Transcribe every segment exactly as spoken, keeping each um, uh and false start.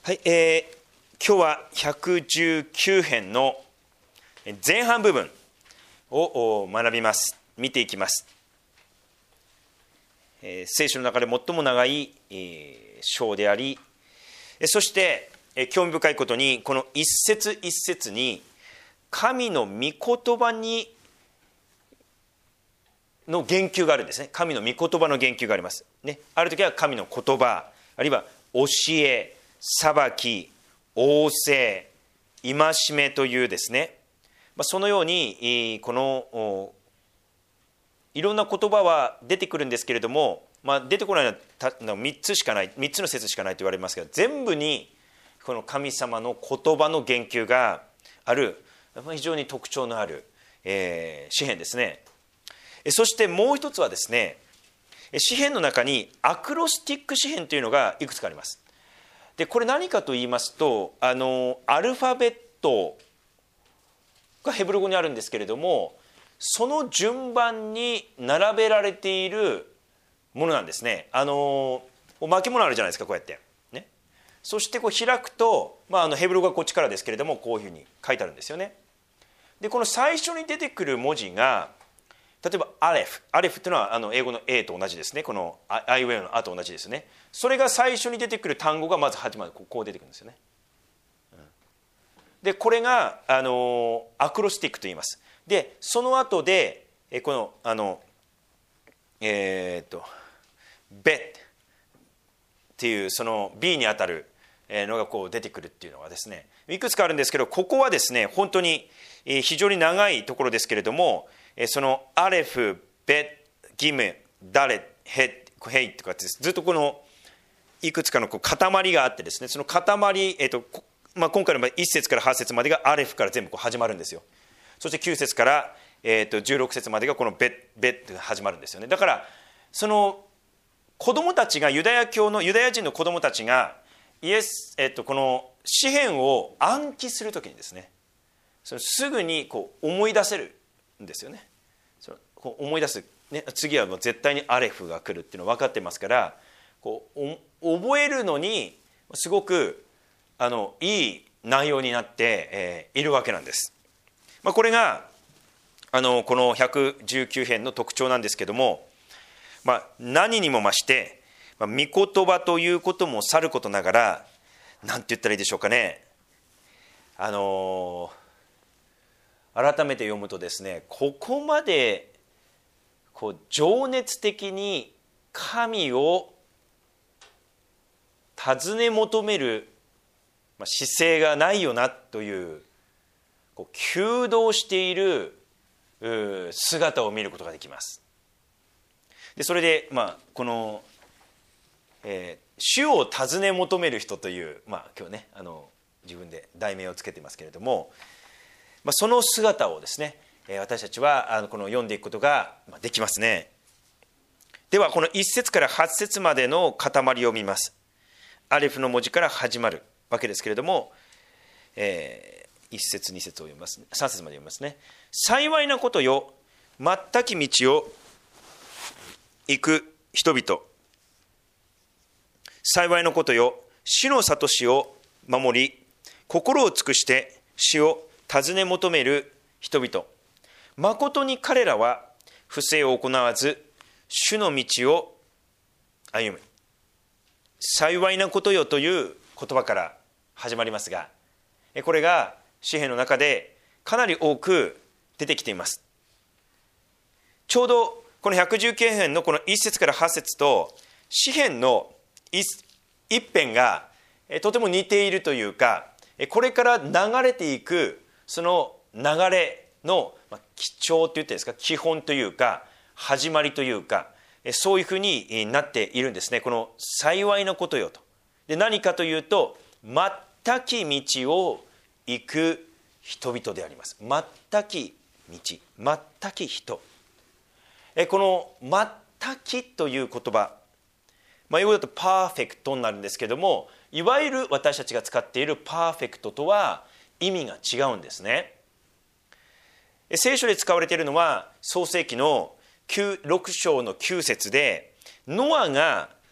はい、えー、今日はひゃくじゅうきゅう編の前半部分を学びます。見ていきます。えー、聖書の中で最も長い、えー、章であり、そして、えー、興味深いことにこの一節一節に神の御言葉にの言及があるんですね。神の御言葉の言及があります、ね、ある時は神の言葉、あるいは教え、裁き、仰せ、戒めというですね、そのようにこのいろんな言葉は出てくるんですけれども、まあ、出てこないのはみっつしかない、みっつの説しかないと言われますが、全部にこの神様の言葉の言及がある非常に特徴のある、えー、詩編ですね。そしてもう一つはですね、詩編の中にアクロスティック詩編というのがいくつかあります。でこれ何かと言いますと、あのアルファベットがヘブル語にあるんですけれども、その順番に並べられているものなんですね。あの巻物あるじゃないですか、こうやって、ね、そしてこう開くと、まあ、あのヘブル語がこっちからですけれども、こういうふうに書いてあるんですよね。でこの最初に出てくる文字が、例えばアレフ、アレフっていうのはあの英語の A と同じですね。このアイウェイのあと同じですね。それが最初に出てくる単語がまず始まる、こう出てくるんですよね。でこれがあのアクロスティックと言います。でその後でこのあのえー、っとベっていうその B にあたるのがこう出てくるっていうのがですね、いくつかあるんですけど、ここはですね本当に非常に長いところですけれども、そのアレフ、ベ、ギメ、ダレ、ヘ、ヘイとかってずっとこのいくつかのこう塊があってですね、その塊、えーとまあ、今回のいっ節からはち節までがアレフから全部こう始まるんですよ。そしてきゅう節から、えーとじゅうろく節までがこのベ、ベって始まるんですよね。だからその子供たちが、ユダヤ教のユダヤ人の子供たちがイエス、えーとこの詩編を暗記するときにですね、そのすぐにこう思い出せるんですよね。そのこう思い出す、ね、次はもう絶対にアレフが来るっていうの分かってますから、こう覚えるのにすごくあのいい内容になって、えー、いるわけなんです。まあ、これがあのこのひゃくじゅうきゅう編の特徴なんですけども、まあ、何にも増して、まあ、御言葉ということもさることながら、なんて言ったらいいでしょうかね、あのー、改めて読むとですね、ここまでこう情熱的に神を尋ね求める姿勢がないよなという、こう求道している姿を見ることができます。でそれで、まあ、この、えー、主を尋ね求める人という、まあ、今日ねあの自分で題名をつけてますけれども、まあ、その姿をですね、私たちはあのこの読んでいくことができますね。ではこのいっ節からはち節までの塊を見ます。アレフの文字から始まるわけですけれども、えー、いっ節に節を読みます、さん節まで読みますね。幸いなことよ、全き道を行く人々、幸いなことよ、主の諭しを守り心を尽くして主を尋ね求める人々、まことに彼らは不正を行わず主の道を歩む。幸いなことよという言葉から始まりますが、これが詩編の中でかなり多く出てきています。ちょうどこのひゃくじゅうきゅう編のこのいっ節からはち節と詩編の一編がとても似ているというか、これから流れていくその流れの基調といってですか、基本というか始まりというか、そういうふうになっているんですね。この幸いなことよと。で何かというと、全き道を行く人々であります。全き道、全き人。この全きという言葉、まあ、英語だとパーフェクトになるんですけども、いわゆる私たちが使っているパーフェクトとは意味が違うんですね。聖書で使われているのは創世記のろく章のきゅう節で、ノアが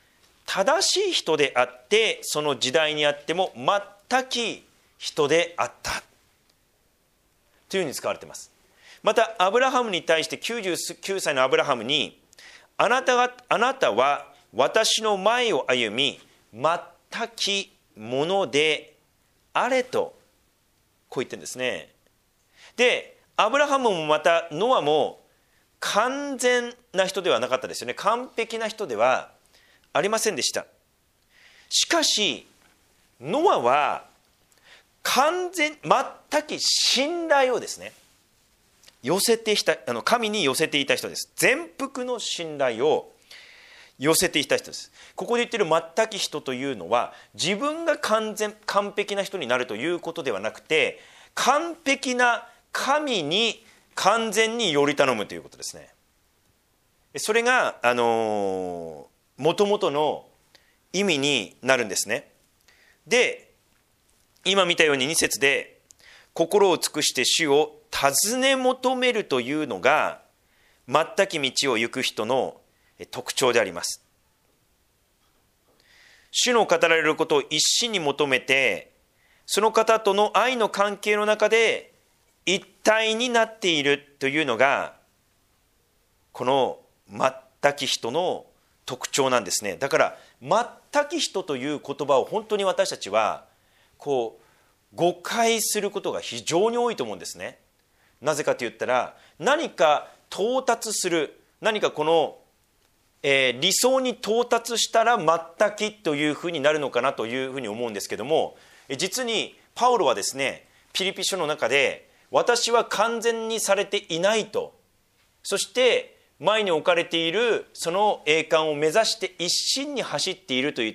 正しい人であって、その時代にあっても全き人であったというふうに使われています。またアブラハムに対してきゅうじゅうきゅうさいのアブラハムに、あなたがあなたは私の前を歩み全きものであれとこう言ってるんですね。でアブラハムもまたノアも完全な人ではなかったですよね。完璧な人ではありませんでした。しかしノアは完全全き信頼をですね寄せていた、あの神に寄せていた人です。全幅の信頼を寄せていた人です。ここで言っている全き人というのは、自分が完全完璧な人になるということではなくて、完璧な神に完全により頼むということですね。それがあのもともとの意味になるんですね。で今見たようにに節で心を尽くして主を尋ね求めるというのが全き道を行く人の特徴であります。主の語られることを一心に求めて、その方との愛の関係の中で一体になっているというのがこの全き人の特徴なんですね。だから全き人という言葉を本当に私たちはこう誤解することが非常に多いと思うんですね。なぜかと言ったら、何か到達する、何かこの、えー、理想に到達したら全きというふうになるのかなというふうに思うんですけども、実にパウロはですね、ピリピ書の中で私は完全にされていないと、そして前に置かれているその栄冠を目指して一心に走っていると言って、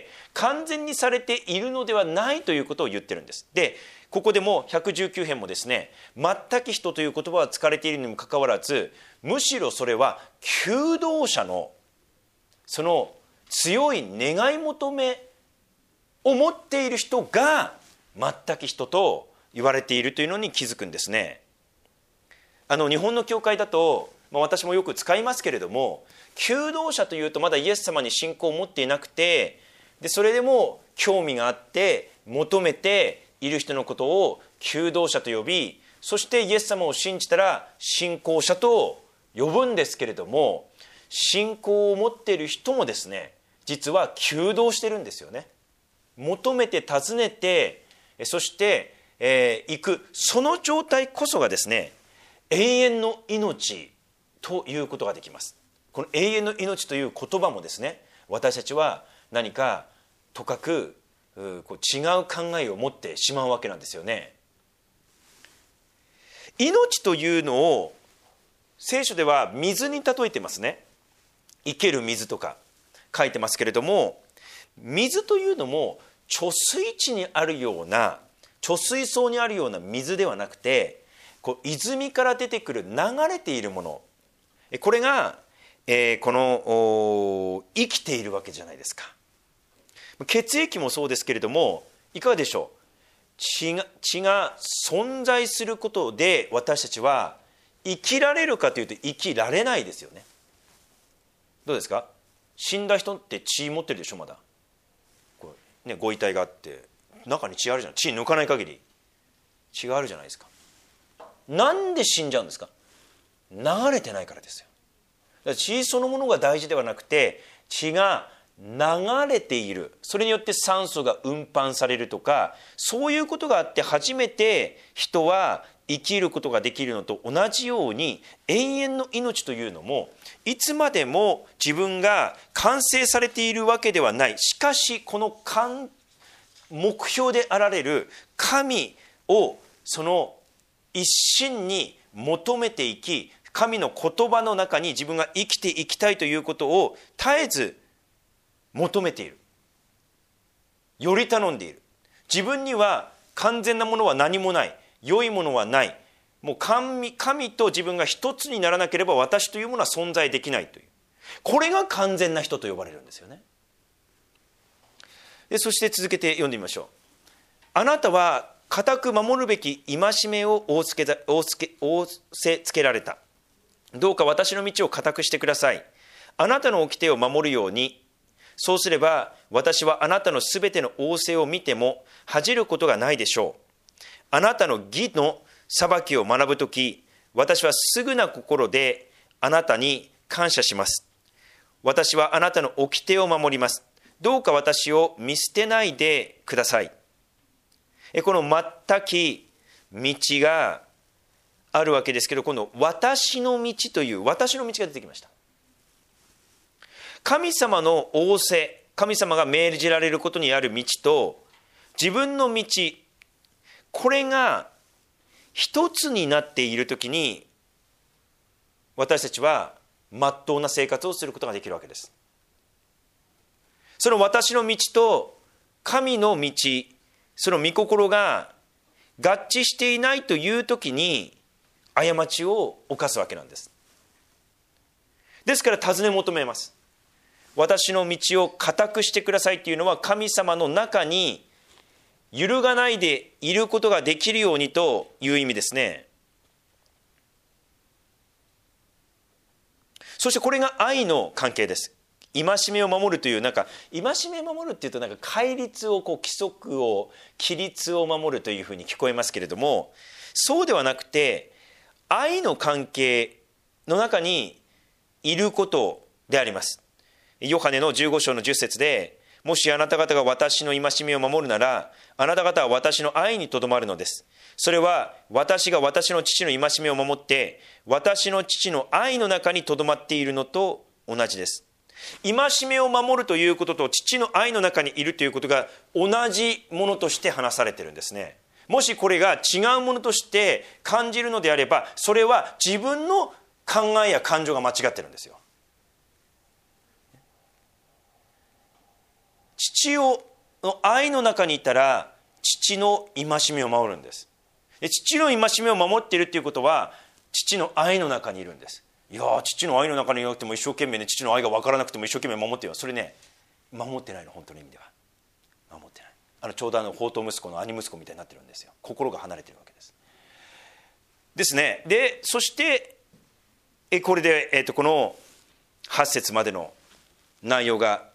完全にされているのではないということを言ってるんです。でここでもひゃくじゅうきゅう編もですね、全き人という言葉は使われているにもかかわらず、むしろそれは求道者のその強い願い求めを持っている人が全き人と言われているというのに気づくんですね。あの日本の教会だと、まあ、私もよく使いますけれども、求道者というとまだイエス様に信仰を持っていなくて、でそれでも興味があって求めている人のことを求道者と呼び、そしてイエス様を信じたら信仰者と呼ぶんですけれども、信仰を持っている人もですね、実は求道してるんですよね。求めて尋ねて、そして、えー、行く、その状態こそがですね、永遠の命ということができます。この永遠の命という言葉もですね、私たちは何かとかくこう違う考えを持ってしまうわけなんですよね。命というのを聖書では水に例えてますね。生ける水とか書いてますけれども、水というのも貯水池にあるような、貯水槽にあるような水ではなくて、こう泉から出てくる流れているもの、これが、えー、この生きているわけじゃないですか。血液もそうですけれども、いかがでしょう。血が、血が存在することで私たちは生きられるかというと生きられないですよね。どうですか。死んだ人って血持ってるでしょ。まだこう、ね、ご遺体があって中に血あるじゃない。血抜かない限り血があるじゃないですか。なんで死んじゃうんですか。流れてないからですよ。だから血そのものが大事ではなくて、血が流れている、それによって酸素が運搬されるとか、そういうことがあって初めて人は生きることができるのと同じように、永遠の命というのもいつまでも自分が完成されているわけではない。しかしこの目標であられる神をその一心に求めていき、神の言葉の中に自分が生きていきたいということを絶えず求めている、より頼んでいる。自分には完全なものは何もない、良いものはない、もう 神, 神と自分が一つにならなければ私というものは存在できないという、これが完全な人と呼ばれるんですよね。でそして続けて読んでみましょう。あなたは固く守るべき戒めを仰せつけられた。どうか私の道を固くしてください。あなたの掟を守るように、 そうすれば私はあなたのすべての仰せを見ても恥じることがないでしょう。あなたの義の裁きを学ぶとき、私はすぐな心であなたに感謝します。私はあなたの掟を守ります。どうか私を見捨てないでください。この全き道があるわけですけど、今度私の道という私の道が出てきました。神様の仰せ、神様が命じられることにある道と自分の道、これが一つになっているときに、私たちはまっとうな生活をすることができるわけです。その私の道と神の道、その御心が合致していないというときに過ちを犯すわけなんです。ですから尋ね求めます。私の道を固くしてくださいというのは、神様の中に揺るがないでいることができるようにという意味ですね。そしてこれが愛の関係です。戒めを守るという、なんか戒めを守るっていうとなんか戒律をこう規則を規律を守るというふうに聞こえますけれども、そうではなくて愛の関係の中にいることであります。ヨハネのじゅうご章のじゅっ節で、もしあなた方が私の戒めを守るなら、あなた方は私の愛にとどまるのです。それは私が私の父の戒めを守って、私の父の愛の中にとどまっているのと同じです。戒めを守るということと父の愛の中にいるということが同じものとして話されているんですね。もしこれが違うものとして感じるのであれば、それは自分の考えや感情が間違ってるんですよ。父をの愛の中にいたら父の戒めを守るんです。で、父の戒めを守っているということは父の愛の中にいるんです。いやー、父の愛の中にいなくても一生懸命ね、父の愛が分からなくても一生懸命守っている。それね、守ってないの、本当の意味では守ってない。あのちょうどあの放蕩息子の兄息子みたいになってるんですよ。心が離れているわけですですね。でそしてえこれで、えー、とこのはち節までの内容が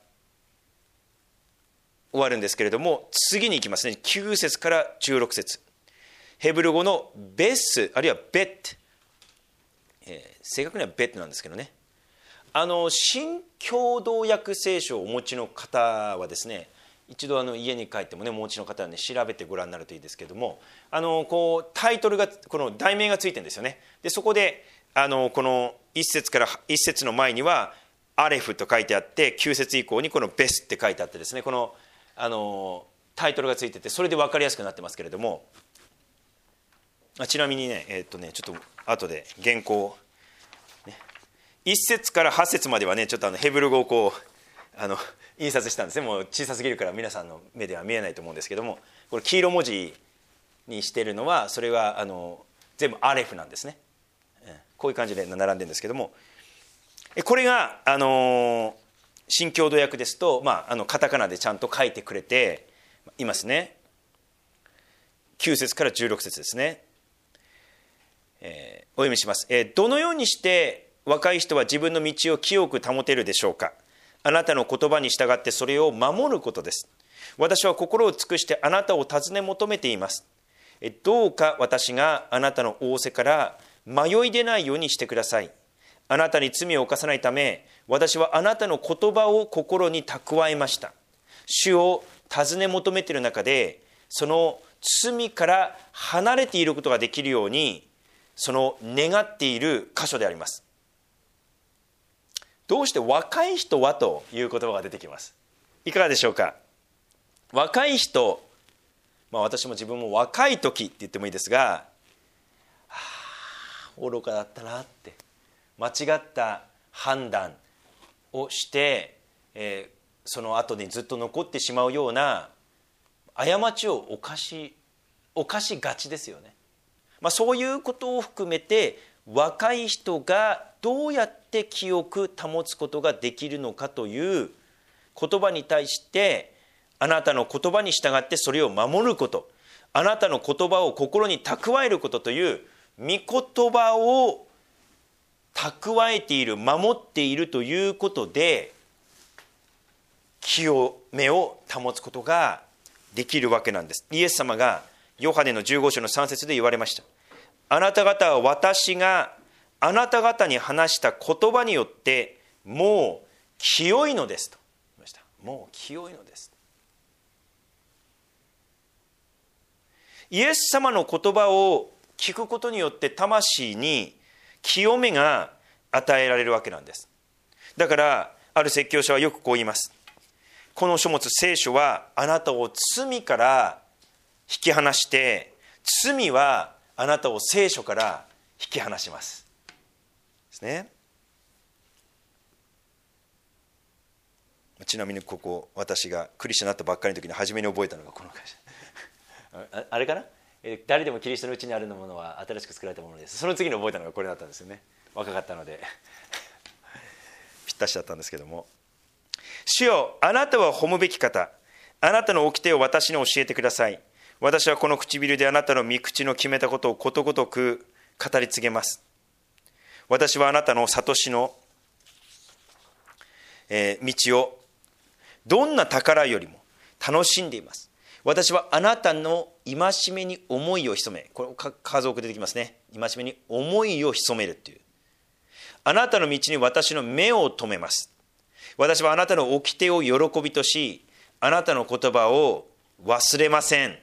終わるんですけれども、次に行きますね。きゅう節からじゅうろく節、ヘブル語のベスあるいはベット、えー、正確にはベットなんですけどね、あの新共同訳聖書をお持ちの方はですね、一度あの家に帰ってもね、お持ちの方はね、調べてご覧になるといいですけれども、あのこうタイトルが、この題名がついてるんですよね。でそこであのこのいち節からいち節の前にはアレフと書いてあって、きゅう節以降にこのベスって書いてあってですね、このあのタイトルがついてて、それで分かりやすくなってますけれども、ちなみにね、えー、っとねちょっと後で原稿、ね、いち節からはち節まではね、ちょっとあのヘブル語をこうあの印刷したんですね。もう小さすぎるから皆さんの目では見えないと思うんですけども、これ黄色文字にしてるのは、それはあの全部アレフなんですね。こういう感じで並んでるんですけども、これがあの新共同訳ですと、まあ、あのカタカナでちゃんと書いてくれていますね。きゅう節からじゅうろく節ですね。えー、お読みします。えー、どのようにして若い人は自分の道を清く保てるでしょうか。あなたの言葉に従ってそれを守ることです。私は心を尽くしてあなたを尋ね求めています。えー、どうか私があなたの仰せから迷い出ないようにしてください。あなたに罪を犯さないため、私はあなたの言葉を心に蓄えました。主を尋ね求めている中で、その罪から離れていることができるように、その願っている箇所であります。どうして若い人はという言葉が出てきます。いかがでしょうか。若い人、まあ、私も自分も若い時って言ってもいいですが、はあ、愚かだったなって、間違った判断をして、えー、その後にずっと残ってしまうような過ちを犯し犯しがちですよね。まあ、そういうことを含めて、若い人がどうやって清く保つことができるのかという言葉に対して、あなたの言葉に従ってそれを守ること、あなたの言葉を心に蓄えることという御言葉を蓄えている、守っているということで、 清めを保つことができるわけなんです。イエス様がヨハネのじゅうご章のさん節で言われました。あなた方は私があなた方に話した言葉によってもう清いのですと言いました。もう清いのです。イエス様の言葉を聞くことによって魂に清めが与えられるわけなんです。だからある説教者はよくこう言います。この書物聖書はあなたを罪から引き離して、罪はあなたを聖書から引き離しますですね。ちなみにここ私がクリスチャンになったばっかりの時に初めに覚えたのがこの会社あ, あれかな、え誰でもキリストのうちにあるものは新しく作られたものです。その次に覚えたのがこれだったんですよね。若かったのでぴったしだったんですけども、主よあなたは褒むべき方、あなたの掟を私に教えてください。私はこの唇であなたの御口の決めたことをことごとく語り告げます。私はあなたの悟しの、えー、道をどんな宝よりも楽しんでいます。私はあなたの戒めに思いを潜め、これ数多く出てきますね。戒めに思いを潜めるっていう。あなたの道に私の目を留めます。私はあなたの掟を喜びとし、あなたの言葉を忘れません。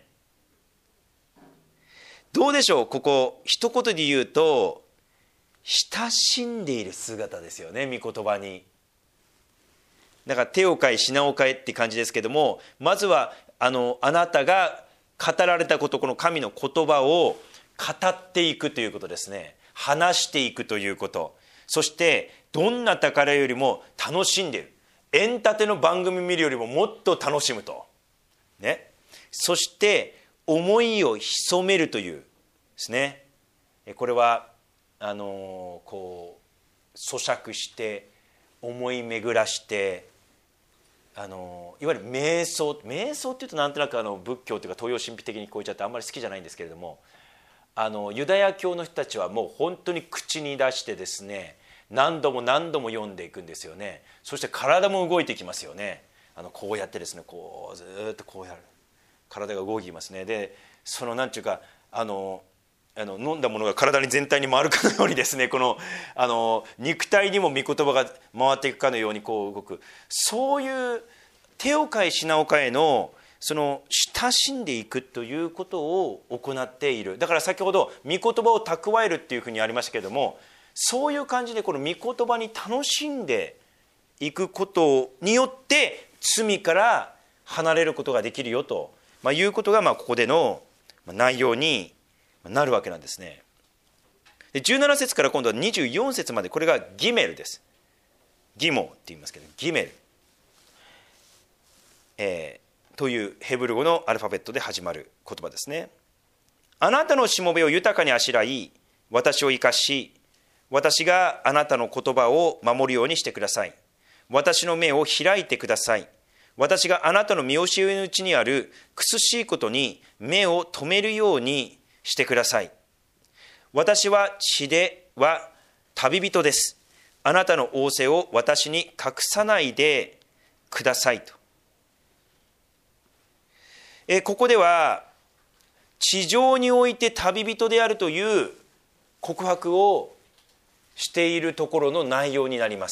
どうでしょう、ここ一言で言うと親しんでいる姿ですよね、御言葉に。だから手を変え品を変えって感じですけども、まずはあのあなたが語られたこと、この神の言葉を語っていくということですね。話していくということ、そしてどんな宝よりも楽しんでいる。エンタテの番組見るよりももっと楽しむと、ね、そして思いを潜めるというですね。これはあのこう咀嚼して思い巡らして、あのいわゆる瞑想瞑想っていうとなんとなくあの仏教というか東洋神秘的に聞こえちゃってあんまり好きじゃないんですけれども、あのユダヤ教の人たちはもう本当に口に出してですね、何度も何度も読んでいくんですよね。そして体も動いてきますよね。あのこうやってですね、こうずっとこうやる、体が動きますね。でそのなんていうかあのあの飲んだものが体に全体に回るかのようにですね、このあの肉体にも御言葉が回っていくかのようにこう動く、そういう手を変え品を変えのその親しんでいくということを行っている。だから先ほど御言葉を蓄えるっていうふうにありましたけれども、そういう感じでこの御言葉に楽しんでいくことによって罪から離れることができるよと、まあ、いうことがまあここでの内容になるわけなんですね。でじゅうなな節から今度はにじゅうよん節まで、これがギメルです。ギモって言いますけどギメル、えー、というヘブル語のアルファベットで始まる言葉ですね。あなたのしもべを豊かにあしらい、私を生かし、私があなたの言葉を守るようにしてください。私の目を開いてください。私があなたの見教えのうちにある苦しいことに目を留めるようにしてください。私は血では旅人です。あなたの仰せを私に隠さないでくださいと。えここでは地上において旅人であるという告白をしているところの内容になります。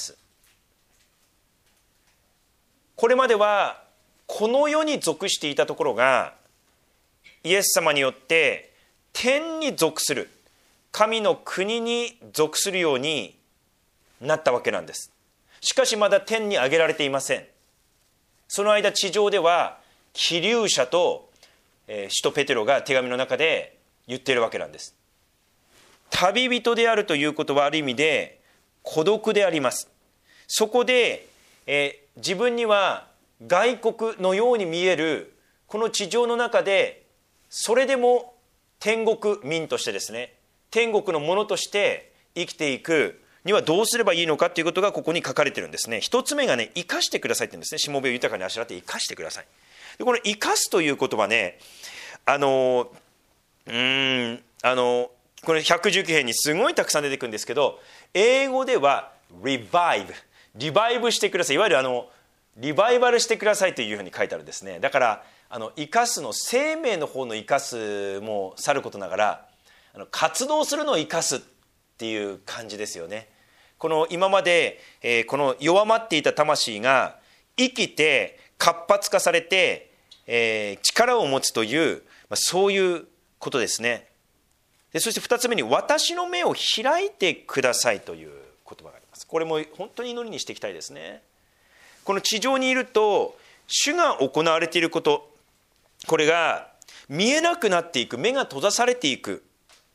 これまではこの世に属していたところがイエス様によって天に属する、神の国に属するようになったわけなんです。しかしまだ天に上げられていません。その間地上では希留者と、えー、使徒ペテロが手紙の中で言っているわけなんです。旅人であるということはある意味で孤独であります。そこで、えー、自分には外国のように見えるこの地上の中で、それでも天国民としてですね、天国のものとして生きていくにはどうすればいいのかということがここに書かれているんですね。一つ目がね、生かしてくださいって言うんですね。しもべを豊かにあしらって生かしてください。でこの生かすという言葉ね、あのうーんあのこれひゃくじゅうきゅう編にすごいたくさん出てくるんですけど、英語では revive リバイブしてください。いわゆるあのリバイバルしてくださいというふうに書いてあるんですね。だからあの生かすの生命の方の生かすもさることながら、あの活動するのを生かすっていう感じですよね。この今まで、えー、この弱まっていた魂が生きて活発化されて、えー、力を持つという、まあ、そういうことですね。でそしてふたつめに、私の目を開いてくださいという言葉があります。これも本当に祈りにしていきたいですね。この地上にいると主が行われていること、これが見えなくなっていく、目が閉ざされていく。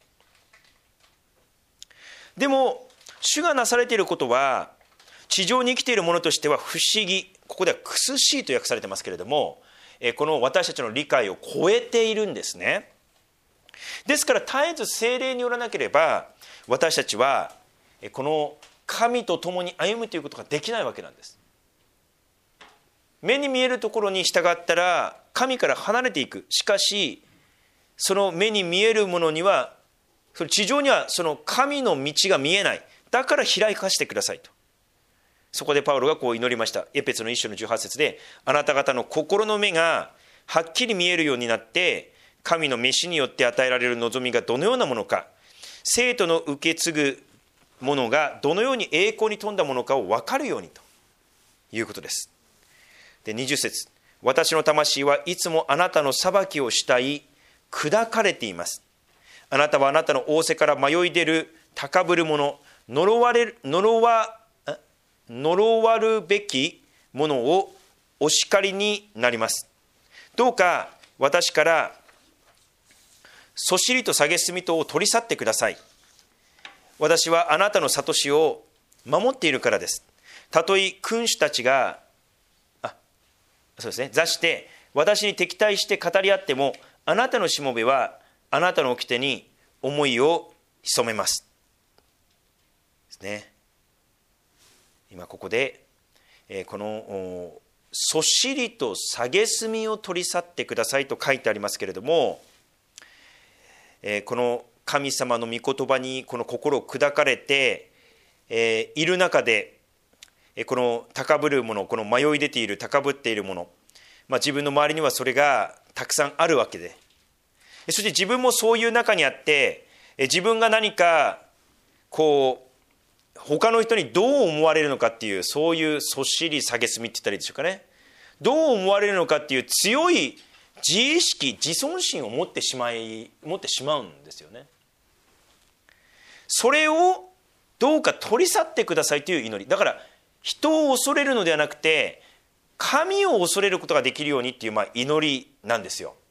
でも主がなされていることは、地上に生きているものとしては不思議、ここでは苦しいと訳されてますけれども、この私たちの理解を超えているんですね。ですから絶えず聖霊によらなければ、私たちはこの神と共に歩むということができないわけなんです。目に見えるところに従ったら神から離れていく。しかしその目に見えるものには、その地上にはその神の道が見えない。だから開かせてくださいと。そこでパウロがこう祈りました。エペソの一章のじゅうはち節で、あなた方の心の目がはっきり見えるようになって、神の召しによって与えられる望みがどのようなものか、生徒の受け継ぐものがどのように栄光に富んだものかを分かるようにということです。でにじゅう節、私の魂はいつもあなたの裁きを慕い砕かれています。あなたはあなたの仰せから迷い出る高ぶる者、呪われる呪わ呪わるべきものをお叱りになります。どうか私からそしりと蔑みとを取り去ってください。私はあなたの諭しを守っているからです。たとえ君主たちがあそうですね座して私に敵対して語り合っても、あなたのしもべはあなたの掟に思いを潜めますですね。今ここで、えー、このそしりと蔑みを取り去ってくださいと書いてありますけれども、えー、この神様の御言葉にこの心を砕かれて、えー、いる中で、えー、この高ぶるもの、この迷い出ている高ぶっているもの、まあ、自分の周りにはそれがたくさんあるわけで、そして自分もそういう中にあって、えー、自分が何かこう他の人にどう思われるのかっていう、そういうそしり蔑みって言ったらいいでしょうかね。どう思われるのかっていう強い自意識、自尊心を持ってしまい持ってしまうんですよね。それをどうか取り去ってくださいという祈り。だから人を恐れるのではなくて、神を恐れることができるようにっていう、まあ祈りなんですよ。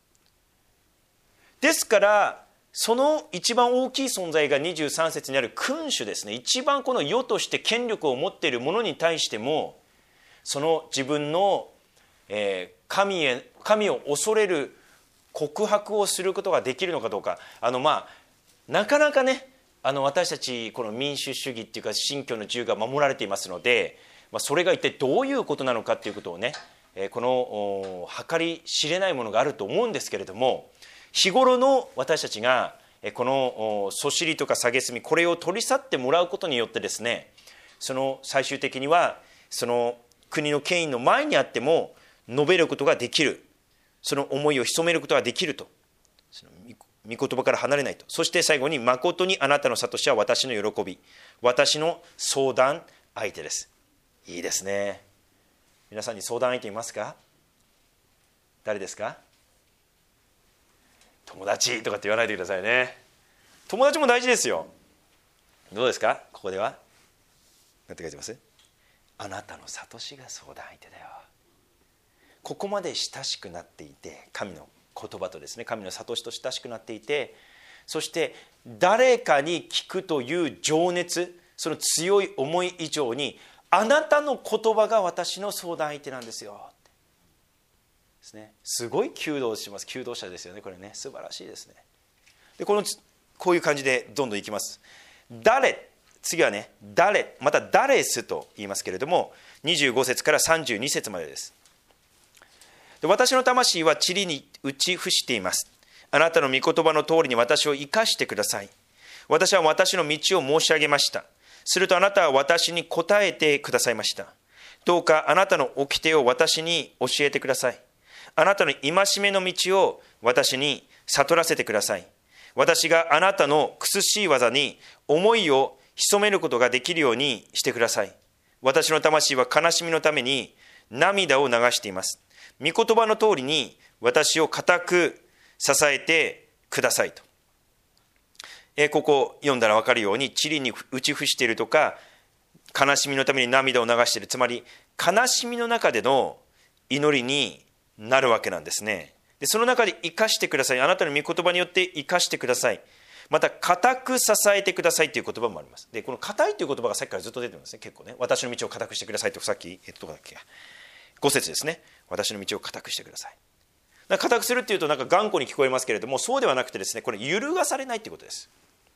ですからその一番大きい存在がにじゅうさん節にある君主ですね。一番この世として権力を持っている者に対しても、その自分の、えー、神へ神を恐れる告白をすることができるのかどうか。あのまあなかなかね、あの私たちこの民主主義っていうか信教の自由が守られていますので、まあ、それが一体どういうことなのかっていうことをね、えー、この計り知れないものがあると思うんですけれども、日頃の私たちがこのそしりとか蔑み、これを取り去ってもらうことによってですね、その最終的にはその国の権威の前にあっても述べることができる、その思いを潜めることができると、その御言葉から離れないと。そして最後に、誠にあなたの諭しは私の喜び、私の相談相手です。いいですね。皆さんに相談相手いますか？誰ですか？友達とかって言わないでくださいね。友達も大事ですよ。どうですか？ここでは何て書いてます？あなたの諭しが相談相手だよ。ここまで親しくなっていて、神の言葉とですね、神の諭しと親しくなっていて、そして誰かに聞くという情熱、その強い思い以上に、あなたの言葉が私の相談相手なんですよですね。すごい求道します。求道者ですよね、これね。素晴らしいですね。でこのこういう感じでどんどんいきます。誰、次はね、誰、また誰すと言いますけれども、にじゅうご節からさんじゅうに節までです。で私の魂は塵に打ち伏しています。あなたの御言葉の通りに私を生かしてください。私は私の道を申し上げました。するとあなたは私に答えてくださいました。 どうかあなたの掟を私に教えてください。あなたの戒めの道を私に悟らせてください。私があなたの苦しい技に思いを潜めることができるようにしてください。私の魂は悲しみのために涙を流しています。御言葉の通りに私を固く支えてくださいと。えここ読んだら分かるように、塵に打ち伏しているとか、悲しみのために涙を流している、つまり悲しみの中での祈りになるわけなんですね。でその中で生かしてください。あなたの御言葉によって生かしてください。また固く支えてくださいという言葉もあります。でこの固いという言葉がさっきからずっと出てるんですね。結構ね、私の道を固くしてくださいと、さっきえっとどこだっけ、ご節ですね。私の道を固くしてください。だから固くするっていうとなんか頑固に聞こえますけれども、そうではなくてですね、これ揺るがされないということです。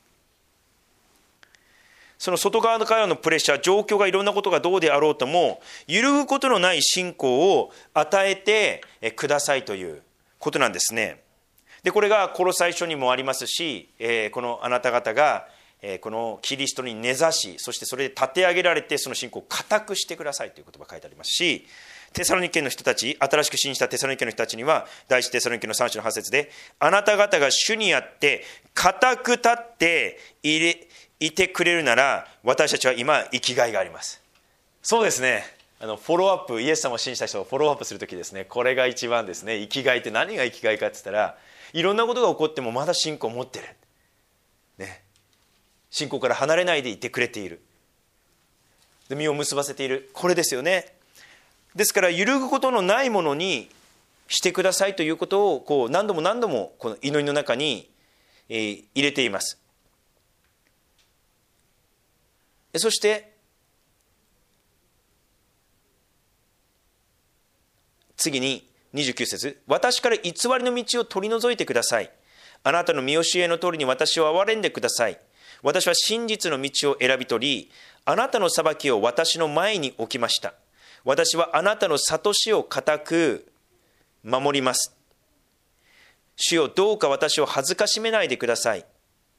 その外側からのプレッシャー、状況がいろんなことがどうであろうとも揺るぐことのない信仰を与えてくださいということなんですね。でこれがコロサイ書にもありますし、えー、このあなた方が、えー、このキリストに根ざし、そしてそれで立て上げられてその信仰を固くしてくださいという言葉が書いてありますし、テサロニケの人たち、新しく信じたテサロニケの人たちには第一テサロニケのさん章のはち節で、あなた方が主にあって固く立っていれいてくれるなら私たちは今生きがいがあります。そうですね、あのフォローアップ、イエス様を信じた人をフォローアップするときですね、これが一番ですね。生きがいって何が生きがいかって言ったら、いろんなことが起こってもまだ信仰を持ってる、ね、信仰から離れないでいてくれている、で実を結ばせている、これですよね。ですから揺るぐことのないものにしてくださいということをこう何度も何度もこの祈りの中に、えー、入れています。そして次ににじゅうきゅう節、私から偽りの道を取り除いてください。あなたの見教えの通りに私を憐れんでください。私は真実の道を選び取り、あなたの裁きを私の前に置きました。私はあなたの諭しを固く守ります。主よ、どうか私を恥ずかしめないでください。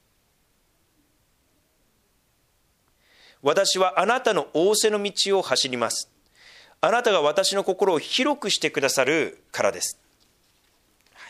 私はあなたの仰せの道を走ります。あなたが私の心を広くしてくださるからです。はい、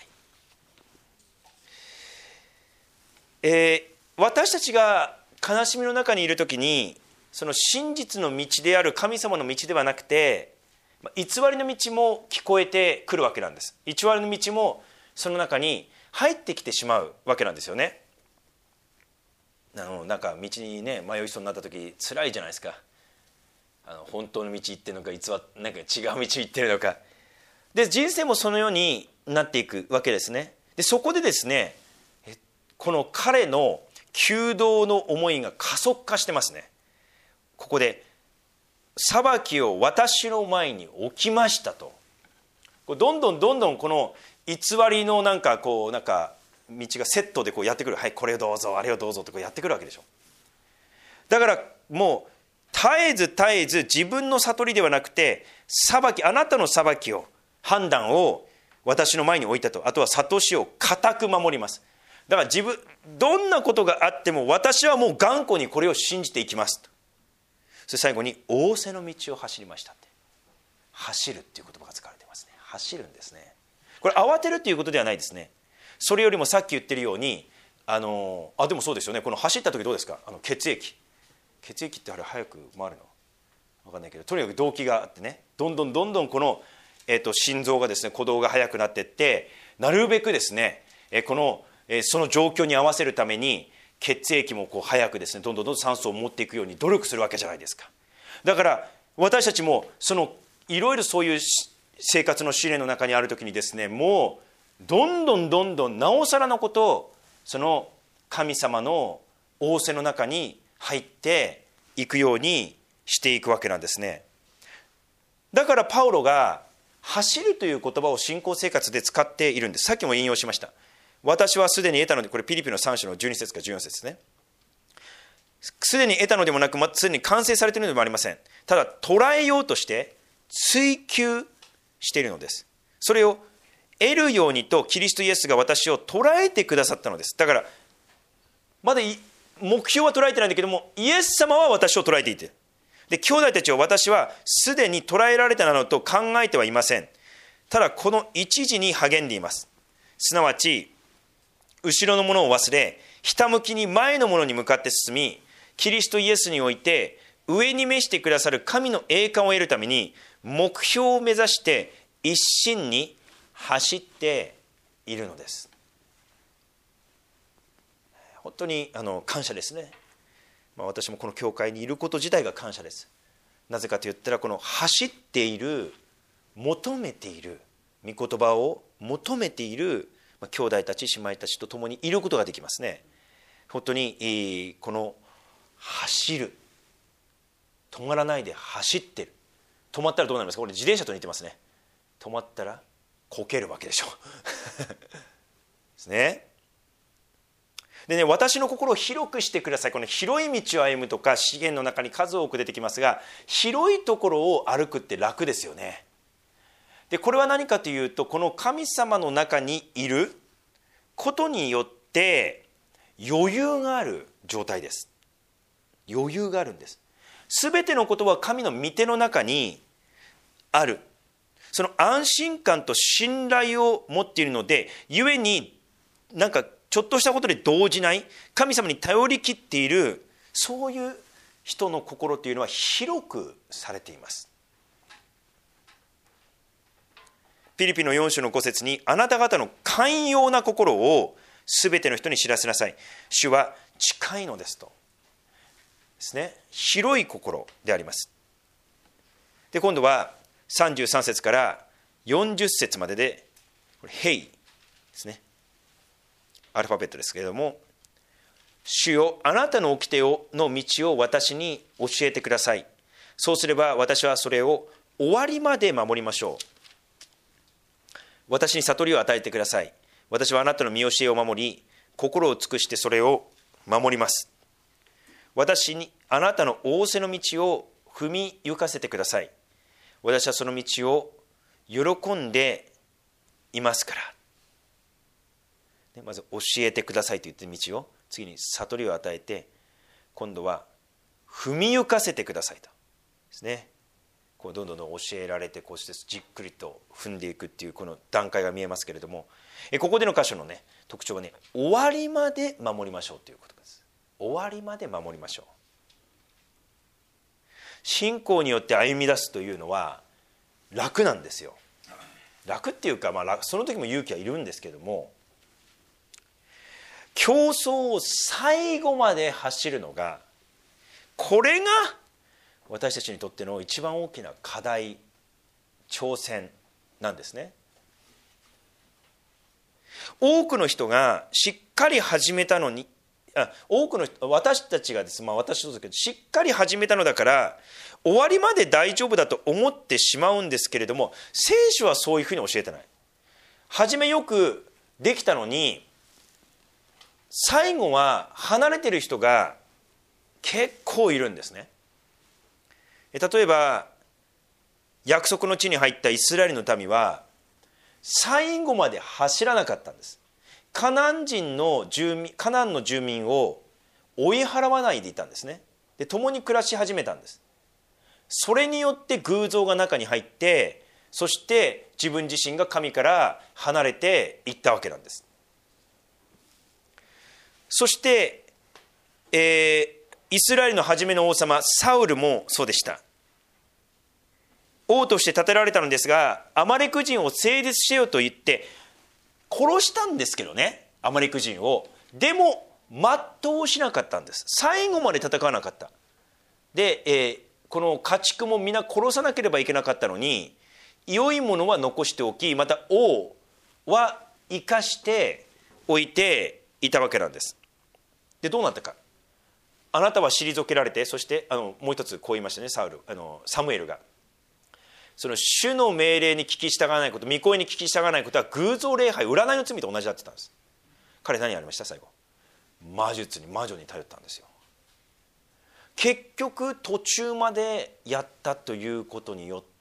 えー、私たちが悲しみの中にいるときに、その真実の道である神様の道ではなくて、偽りの道も聞こえてくるわけなんです。偽りの道もその中に入ってきてしまうわけなんですよね。あのなんか道にね迷いそうになった時辛いじゃないですか。あの本当の道行ってるのか、偽なんか違う道行ってるのかで、人生もそのようになっていくわけですね。でそこでですね、この彼の求道の思いが加速化してますね。ここで裁きを私の前に置きましたと、どんどんどんどんこの偽りのなんかこうなんか道がセットでこうやってくる。はい、これをどうぞ、あれをどうぞとこうやってくるわけでしょ。だからもう絶えず絶えず自分の悟りではなくて、裁き、あなたの裁きを、判断を私の前に置いたと。あとは諭しを固く守ります。だから自分どんなことがあっても私はもう頑固にこれを信じていきますと。そして最後に仰せの道を走りましたって、走るっていう言葉が使われていますね。走るんですね。これ慌てるっていうことではないですね。それよりもさっき言ってるように、あのあでもそうですよね。この走った時どうですか、あの血液血液ってあれ早く回るの分かんないけど、とにかく動悸があってね、どんどんどんどんこの、えー、と心臓がですね鼓動が速くなっていって、なるべくですね、えー、この、えー、その状況に合わせるために血液もこう早くですねどんどんどんどん酸素を持っていくように努力するわけじゃないですか。だから私たちもそのいろいろそういう生活の試練の中にある時にですね、もうどんどんどんどんなおさらのことをその神様の仰せの中に入っていくようにしていくわけなんですね。だからパウロが走るという言葉を信仰生活で使っているんです。さっきも引用しました。私はすでに得たので、これピリピのさん章のじゅうに節からじゅうよん節ですね。すでに得たのでもなく、すでに完成されているのでもありません。ただ捉えようとして追求しているのです。それを得るようにとキリストイエスが私を捉えてくださったのです。だからまだ目標は捉えてないんだけども、イエス様は私を捉えていて、 で、兄弟たちを私はすでに捕らえられたなどと考えてはいません。ただこの一時に励んでいます。すなわち後ろのものを忘れ、ひたむきに前のものに向かって進み、キリストイエスにおいて上に召してくださる神の栄冠を得るために目標を目指して一心に走っているのです。本当にあの感謝ですね。まあ、私もこの教会にいること自体が感謝です。なぜかと言ったら、この走っている、求めている御言葉を求めている兄弟たち姉妹たちと共にいることができますね。本当にこの走る、止まらないで走ってる。止まったらどうなりますか。これ自転車と似てますね。止まったらこけるわけでしょうですね。でね、私の心を広くしてください。この広い道を歩むとか資源の中に数多く出てきますが、広いところを歩くって楽ですよね。で、これは何かというと、この神様の中にいることによって余裕がある状態です。余裕があるんです。すべてのことは神の御手の中にある。その安心感と信頼を持っているので、故になんかちょっとしたことで動じない、神様に頼り切っている、そういう人の心というのは広くされています。ピリピのよん章のご節に、あなた方の寛容な心をすべての人に知らせなさい。主は近いのですと。ですね。広い心であります。で、今度はさんじゅうさん節からよんじゅう節までで、これ、ヘイですね。アルファベットですけれども、主よ、あなたの掟の道を私に教えてください。そうすれば私はそれを終わりまで守りましょう。私に悟りを与えてください。私はあなたの見教えを守り、心を尽くしてそれを守ります。私にあなたの仰せの道を踏み行かせてください。私はその道を喜んでいますから。まず教えてくださいと言って道を、次に悟りを与えて、今度は踏み行かせてくださいとですね。こうどんどんどん教えられて、こうしてじっくりと踏んでいくっていうこの段階が見えますけれども、ここでの箇所のね特徴はね、終わりまで守りましょうということです。終わりまで守りましょう。信仰によって歩み出すというのは楽なんですよ。楽っていうか、まあ、その時も勇気はいるんですけども、競争を最後まで走るのが、これが私たちにとっての一番大きな課題、挑戦なんですね。多くの人がしっかり始めたのに、あ多くの人私たちがです、まあ、私ですけど、しっかり始めたのだから終わりまで大丈夫だと思ってしまうんですけれども、聖書はそういうふうに教えてない。初めよくできたのに最後は離れてる人が結構いるんですね。例えば約束の地に入ったイスラエルの民は最後まで走らなかったんです。カナン人の住民、カナンの住民を追い払わないでいたんですね。で、共に暮らし始めたんです。それによって偶像が中に入って、そして自分自身が神から離れていったわけなんです。そして、えー、イスラエルの初めの王様サウルもそうでした。王として立てられたのですが、アマレク人を成立しようと言って殺したんですけどね、アマレク人を。でも全うしなかったんです。最後まで戦わなかった。で、えー、この家畜も皆殺さなければいけなかったのに、良いものは残しておき、また王は生かしておいていたわけなんです。で、どうなったか。あなたは退けられて、そしてあのもう一つこう言いましたね、サウルあのサムエルが。その主の命令に聞き従わないこと、御声に聞き従わないことは偶像礼拝、占いの罪と同じだって言ったんです。彼何やりました？最後魔術に魔女に頼ったんですよ。結局途中までやったということによって、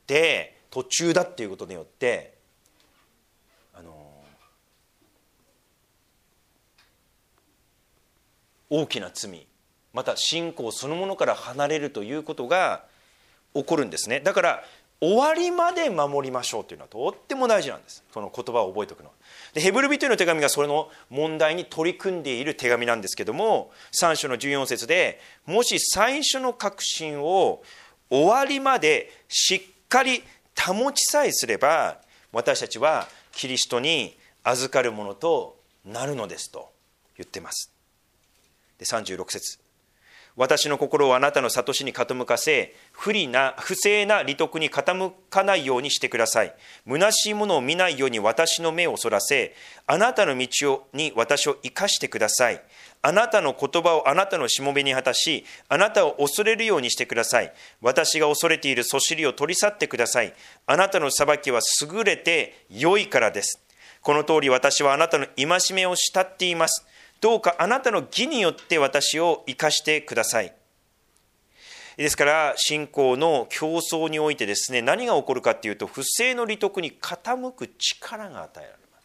途中だっていうことによってあの大きな罪、また信仰そのものから離れるということが起こるんですね。だから終わりまで守りましょうというのはとっても大事なんです。その言葉を覚えておくの。でヘブル人への手紙がそれの問題に取り組んでいる手紙なんですけども、さん章のじゅうよん節で、もし最初の確信を終わりまでしっかり保ちさえすれば、私たちはキリストに預かるものとなるのですと言っています。でさんじゅうろく節、私の心をあなたの諭しに傾かせ、不利な不正な利得に傾かないようにしてください。虚しいものを見ないように私の目をそらせ、あなたの道に私を生かしてください。あなたの言葉をあなたのしもべに果たし、あなたを恐れるようにしてください。私が恐れているそしりを取り去ってください。あなたの裁きは優れて良いからです。この通り私はあなたの戒めを慕っています。どうかあなたの義によって私を生かしてください。ですから信仰の競争においてですね、何が起こるかというと、不正の利得に傾く力が与えられます。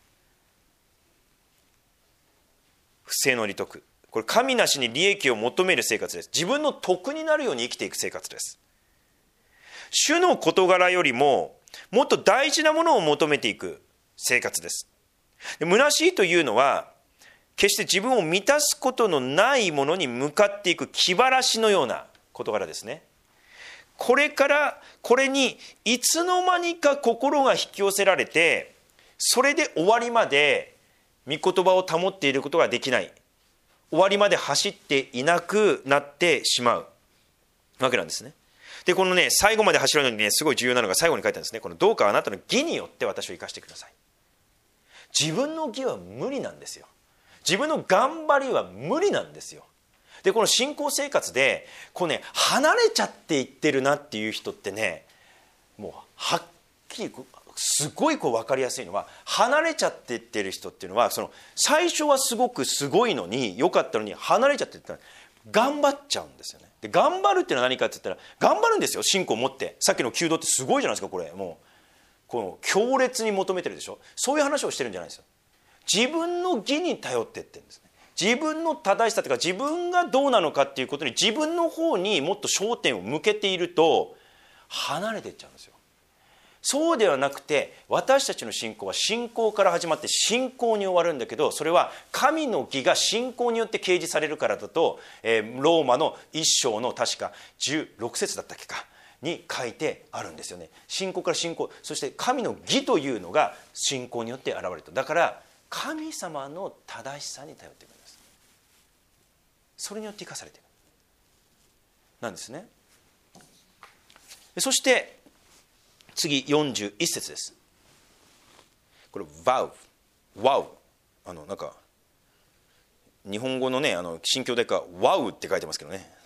不正の利得、これ神なしに利益を求める生活です。自分の得になるように生きていく生活です。主の事柄よりももっと大事なものを求めていく生活です。で、虚しいというのは決して自分を満たすことのないものに向かっていく気晴らしのような事柄ですね。これからこれにいつの間にか心が引き寄せられて、それで終わりまで御言葉を保っていることができない、終わりまで走っていなくなってしまうわけなんですね。でこのね、最後まで走るのにね、すごい重要なのが最後に書いてあるんですね。このどうかあなたの義によって私を生かしてください。自分の義は無理なんですよ。自分の頑張りは無理なんですよ。でこの信仰生活でこうね、離れちゃっていってるなっていう人ってね、もうはっきりすごいこう分かりやすいのは、離れちゃっていってる人っていうのは、その最初はすごくすごいのに良かったのに離れちゃっていったら頑張っちゃうんですよね。で頑張るっていうのは何かって言ったら、頑張るんですよ、信仰を持って。さっきの求道ってすごいじゃないですか。これもうこの強烈に求めてるでしょ。そういう話をしてるんじゃないですよ。自分の義に頼っていってるんですね。自分の正しさというか、自分がどうなのかっていうことに自分の方にもっと焦点を向けていると離れていっちゃうんですよ。そうではなくて、私たちの信仰は信仰から始まって信仰に終わるんだけど、それは神の義が信仰によって掲示されるからだと、えー、ローマの一章の確かじゅうろく節だったっけかに書いてあるんですよね。信仰から信仰、そして神の義というのが信仰によって現れると。だから神様の正しさに頼っていくんです。それによって生かされているなんですね。そして次よんじゅういち節です。これワウワウ、あのなんか日本語のね、あの新教でかワウって書いてますけどね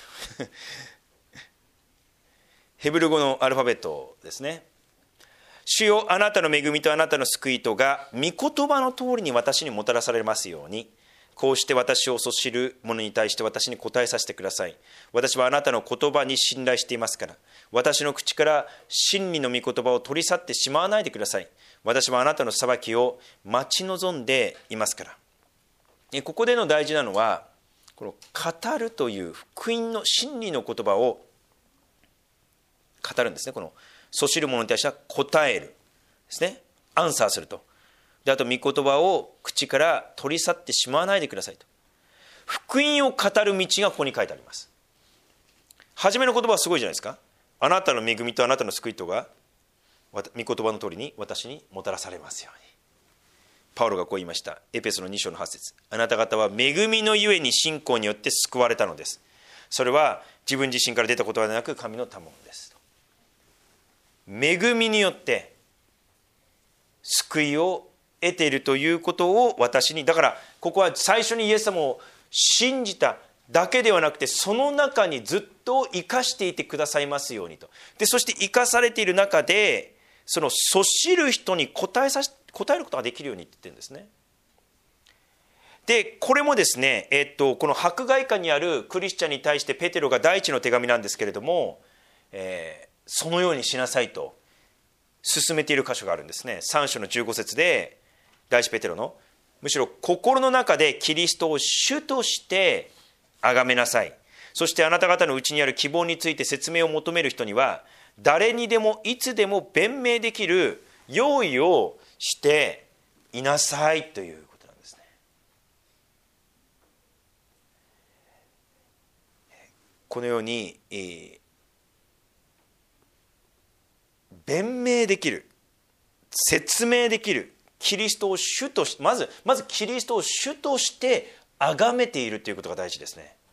ヘブル語のアルファベットですね。主よ、あなたの恵みとあなたの救いとが御言葉の通りに私にもたらされますように、こうして私をそしる者に対して私に答えさせてください。私はあなたの言葉に信頼していますから、私の口から真理の御言葉を取り去ってしまわないでください。私はあなたの裁きを待ち望んでいますから。ここでの大事なのは、この語るという福音の真理の言葉を語るんですね。このそしる者に対しては答えるですね。アンサーすると。であと御言葉を口から取り去ってしまわないでくださいと。福音を語る道がここに書いてあります。初めの言葉はすごいじゃないですか。あなたの恵みとあなたの救いとが御言葉の通りに私にもたらされますように。パウロがこう言いました。エペソのに章のはち節。あなた方は恵みのゆえに信仰によって救われたのです。それは自分自身から出た言葉ではなく神の賜物です。恵みによって救いを得ているということを私に、だからここは最初にイエス様を信じただけではなくて、その中にずっと生かしていてくださいますようにと。でそして生かされている中で、そのそしる人に答えさ答えることができるようにって言ってるんですね。でこれもですね、えっと、この迫害下にあるクリスチャンに対してペテロが第一の手紙なんですけれども、えー、そのようにしなさいと進めている箇所があるんですね。さん章のじゅうご節で第一ペテロの、むしろ心の中でキリストを主として崇めなさい。 そしてあなた方のうちにある希望について説明を求める人には、誰にでもいつでも弁明できる用意をしていなさいということなんですね。このように、えー、弁明できる、説明できる、キリストを主とし、まずまずキリストを主として崇めているということが大事ですね。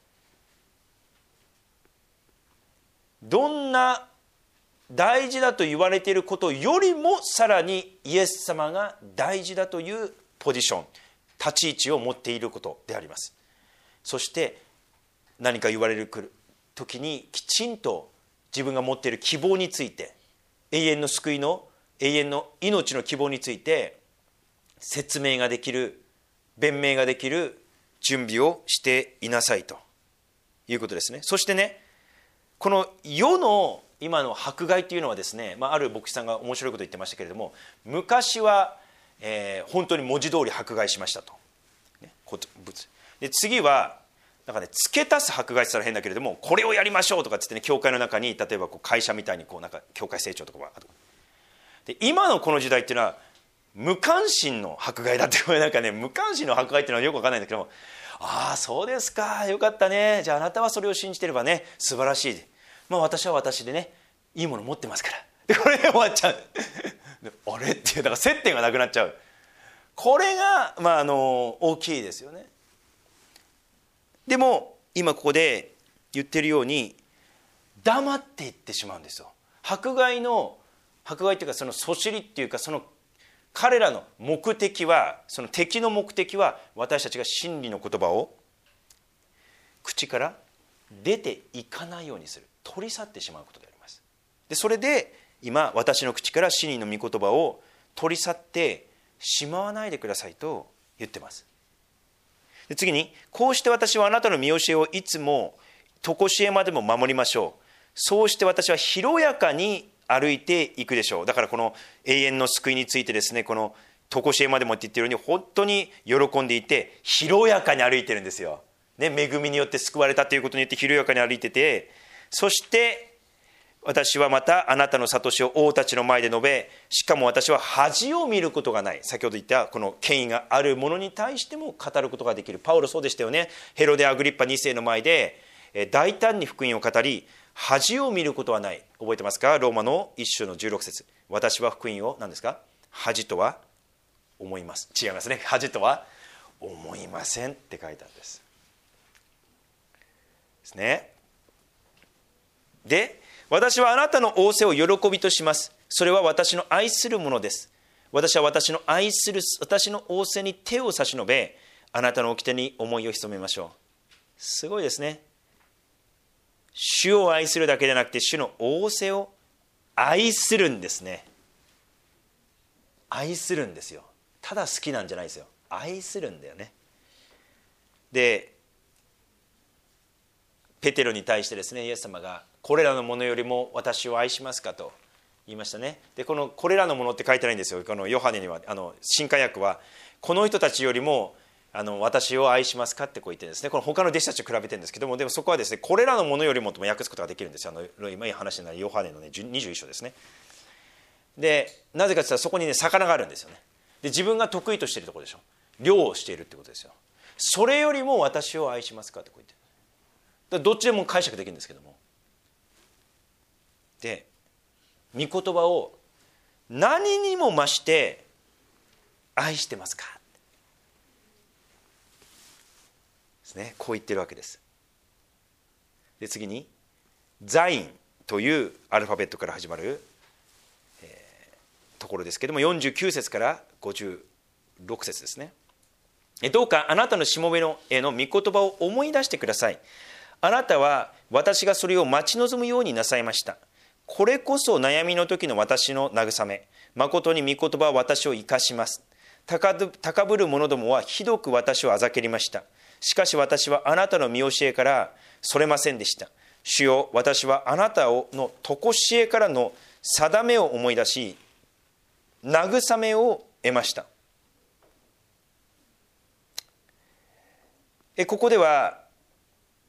どんな大事だと言われていることよりもさらにイエス様が大事だというポジション、立ち位置を持っていることであります。そして何か言われる時にきちんと自分が持っている希望について、永遠の救いの、永遠の命の希望について説明ができる、弁明ができる準備をしていなさいということですね。そしてね、この世の今の迫害というのはですね、まあ、ある牧師さんが面白いことを言ってましたけれども、昔は、えー、本当に文字通り迫害しましたと、ね、で次はなんかね、付け足す迫害って言ったら変だけれども、これをやりましょうとかって言ってね、教会の中に例えばこう会社みたいにこうなんか教会成長とかで、今のこの時代っていうのは無関心の迫害だって、なんかね、無関心の迫害っていうのはよく分かんないんだけども、ああそうですか、よかったね、じゃああなたはそれを信じてればね素晴らしい、まあ私は私でねいいもの持ってますから、でこれで終わっちゃうあれっていう、だから接点がなくなっちゃう。これが、まあ、あの大きいですよね。でも今ここで言ってるように黙っていってしまうんですよ。迫害の迫害というか、そのそしりっていうか、その彼らの目的は、その敵の目的は、私たちが真理の言葉を口から出ていかないようにする、取り去ってしまうことであります。でそれで今私の口から真理の御言葉を取り去ってしまわないでくださいと言ってます。で次に、こうして私はあなたの見教えをいつも常しえまでも守りましょう。そうして私は広やかに歩いていくでしょう。だからこの永遠の救いについてですね、この常しえまでもって言っているように本当に喜んでいて、広やかに歩いてるんですよ、ね、恵みによって救われたということによって広やかに歩いてて、そして私はまたあなたの諭しを王たちの前で述べ、しかも私は恥を見ることがない、先ほど言ったこの権威がある者に対しても語ることができる。パウロそうでしたよね。ヘロデアグリッパに世の前で大胆に福音を語り、恥を見ることはない。覚えてますか？ローマの一章のじゅうろく節、私は福音を何ですか？恥とは思います。違いますね。恥とは思いませんって書いてあるんですですね。で、私はあなたの仰せを喜びとします。それは私の愛するものです。私は私の愛する私の仰せに手を差し伸べ、あなたの掟に思いを潜めましょう。すごいですね。主を愛するだけでなくて、主の仰せを愛するんですね。愛するんですよ。ただ好きなんじゃないですよ。愛するんだよね。で、ペテロに対してですね、イエス様がこれらのものよりも私を愛しますかと言いましたね。でこのこれらのものって書いてないんですよ。このヨハネには、あの新化訳はこの人たちよりもあの私を愛しますかってこう言ってですね、この他の弟子たちと比べてるんですけども、でもそこはですね、これらのものよりもとも訳すことができるんですよ。あの今話になるヨハネの、ね、にじゅういっ章ですね。でなぜかというとそこにね魚があるんですよね。で自分が得意としているところでしょ。漁をしているってことですよ。それよりも私を愛しますかってこう言ってる。だからどっちでも解釈できるんですけども、で御言葉を何にも増して愛してますかですね、こう言ってるわけです。で次にザインというアルファベットから始まる、えー、ところですけども、よんじゅうきゅう節からごじゅうろく節ですね。どうかあなたのしもべのへの御言葉を思い出してください。あなたは私がそれを待ち望むようになさいました。これこそ悩みの時の私の慰め。誠に御言葉は私を生かします。高ぶる者どもはひどく私をあざけりました。しかし私はあなたの見教えからそれませんでした。主よ、私はあなたをの常しえからの定めを思い出し、慰めを得ました。えここでは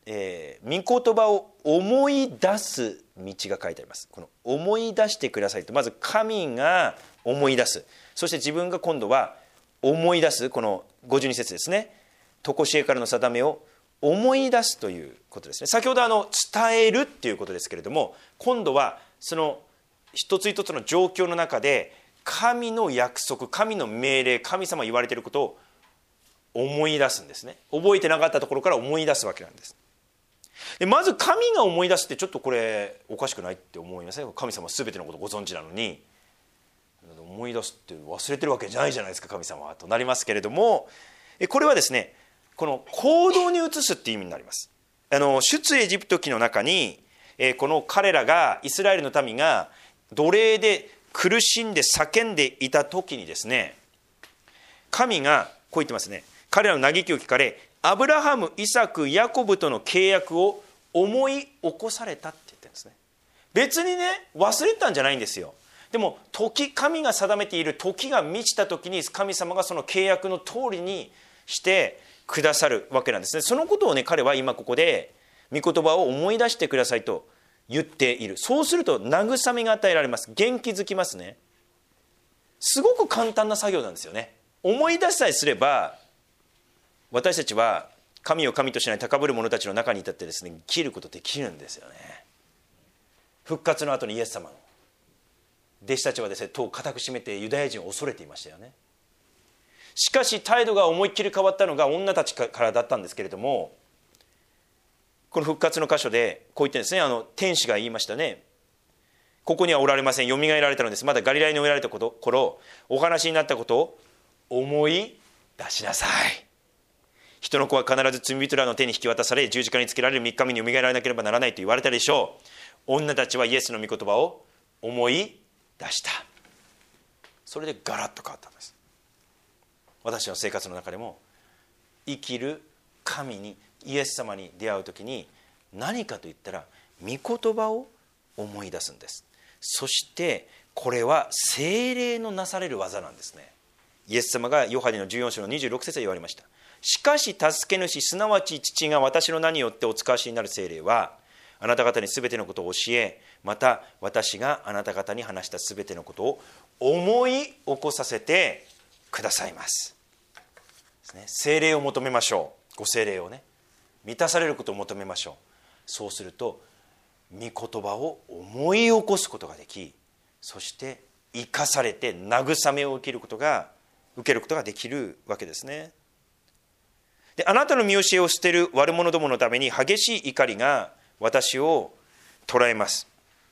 えー、御言葉を思い出す道が書いてあります。この思い出してくださいと、まず神が思い出す、そして自分が今度は思い出す。このごじゅうに節ですね、常しえからの定めを思い出すということですね。先ほどあの伝えるっていうことですけれども、今度はその一つ一つの状況の中で神の約束、神の命令、神様言われていることを思い出すんですね。覚えてなかったところから思い出すわけなんです。でまず神が思い出すってちょっとこれおかしくないって思いません？神様は全てのことをご存知なのに思い出すって忘れてるわけじゃないじゃないですか神様はとなりますけれども、これはですね、この行動に移すっていう意味になります。あの出エジプト記の中にこの彼らがイスラエルの民が奴隷で苦しんで叫んでいた時にですね、神がこう言ってますね。彼らの嘆きを聞かれ、アブラハム、イサク、ヤコブとの契約を思い起こされたって言ってるんですね。別にね忘れたんじゃないんですよ。でも時、神が定めている時が満ちた時に神様がその契約の通りにしてくださるわけなんですね。そのことをね彼は今ここで御言葉を思い出してくださいと言っている。そうすると慰めが与えられます。元気づきますね。すごく簡単な作業なんですよね。思い出しさえすれば私たちは神を神としない高ぶる者たちの中にいたってですね、生きることできるんですよね。復活の後にイエス様の弟子たちはですね、戸を固く閉めてユダヤ人を恐れていましたよね。しかし態度が思いっきり変わったのが女たちからだったんですけれども、この復活の箇所でこう言ってるんですね。あの天使が言いましたね。ここにはおられません、よみがえられたのです。まだガリラヤにおられた頃、お話になったことを思い出しなさい。人の子は必ず罪人らの手に引き渡され、十字架につけられるみっかめによみがえられなければならないと言われたでしょう。女たちはイエスの御言葉を思い出した。それでガラッと変わったんです。私の生活の中でも生きる神に、イエス様に出会うときに何かと言ったら御言葉を思い出すんです。そしてこれは聖霊のなされる技なんですね。イエス様がヨハネのじゅうよん章のにじゅうろく節で言われました。しかし助け主、すなわち父が私の名によってお使わしになる聖霊は、あなた方にすべてのことを教え、また私があなた方に話したすべてのことを思い起こさせてくださいます。ですね、聖霊を求めましょう。ご聖霊をね、満たされることを求めましょう。そうすると御言葉を思い起こすことができ、そして生かされて慰めを受けることが受けることができるわけですね。で、あなたの見教えを捨てる悪者どものために激しい怒りが私を捉えます。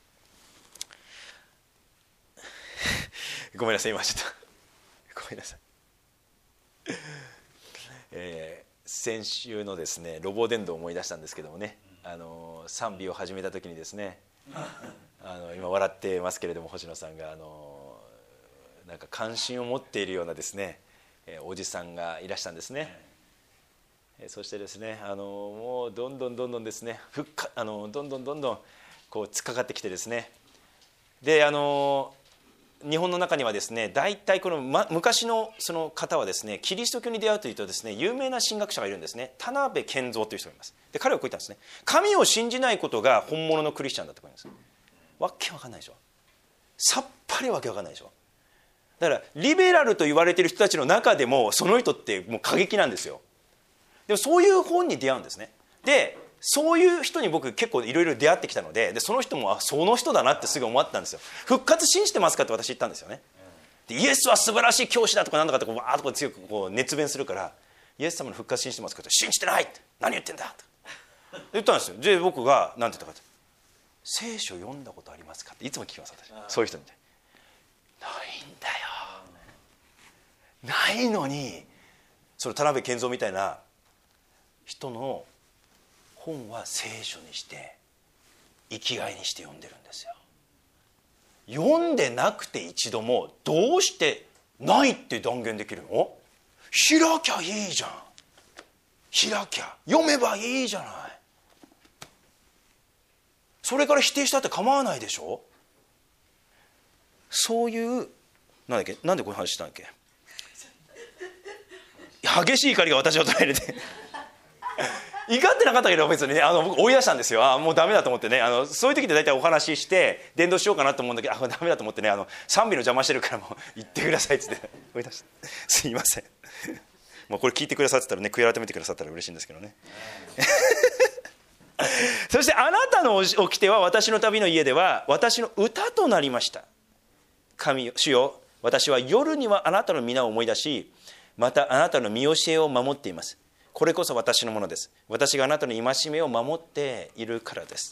ごめんなさい、今ちょっとごめんなさい、えー、先週のですねロボ伝道を思い出したんですけどもね、あの賛美を始めた時にですね、あの今笑ってますけれども、星野さんがあのなんか関心を持っているようなですね、えー、おじさんがいらしたんですね。そしてですね、あのもうどんどんどんどんですね、復活あのどんどんどんどんこう突っかかってきてですね、であの日本の中にはですね、大体この、ま、昔のその方はですね、キリスト教に出会うというとですね、有名な神学者がいるんですね。田辺健三という人がいます。で、彼はこう言ったんですね。神を信じないことが本物のクリスチャンだと思います。わけわかんないでしょ。さっぱりわけわかんないでしょ。だからリベラルと言われている人たちの中でもその人ってもう過激なんですよ。でもそういう本に出会うんですね。でそういう人に僕結構いろいろ出会ってきたの で, でその人もあその人だなってすぐ思ったんですよ。復活信じてますかって私言ったんですよね。でイエスは素晴らしい教師だとかなんだかってこうわーっと強くこう熱弁するから、イエス様の復活信じてますかって信じてないって何言ってんだと言ったんですよ。で僕が何て言ったかって、聖書読んだことありますかっていつも聞きます私。そういう人みたいないんだよ。ないのにその田辺健三みたいな人の本は聖書にして生きがいにして読んでるんですよ。読んでなくて一度もどうしてないって断言できるの？開きゃいいじゃん。開きゃ読めばいいじゃない。それから否定したって構わないでしょ。そういうなんだっけ、なんでこういう話したんだっけ。激しい怒りが私を捉えるで怒ってなかったけど別にね、あの僕追い出したんですよ。あもうダメだと思ってね、あのそういう時って大体お話しして伝道しようかなと思うんだけど、あダメだと思ってね、あの賛美の邪魔してるからもう言ってくださいっつって追い出したすいませんもうこれ聞いてくださってたらね、悔い改めてくださったら嬉しいんですけどねそしてあなたの掟は私の旅の家では私の歌となりました。神主よ、私は夜にはあなたの皆を思い出し、またあなたの見教えを守っています。これこそ私のものです。私があなたの戒めを守っているからです。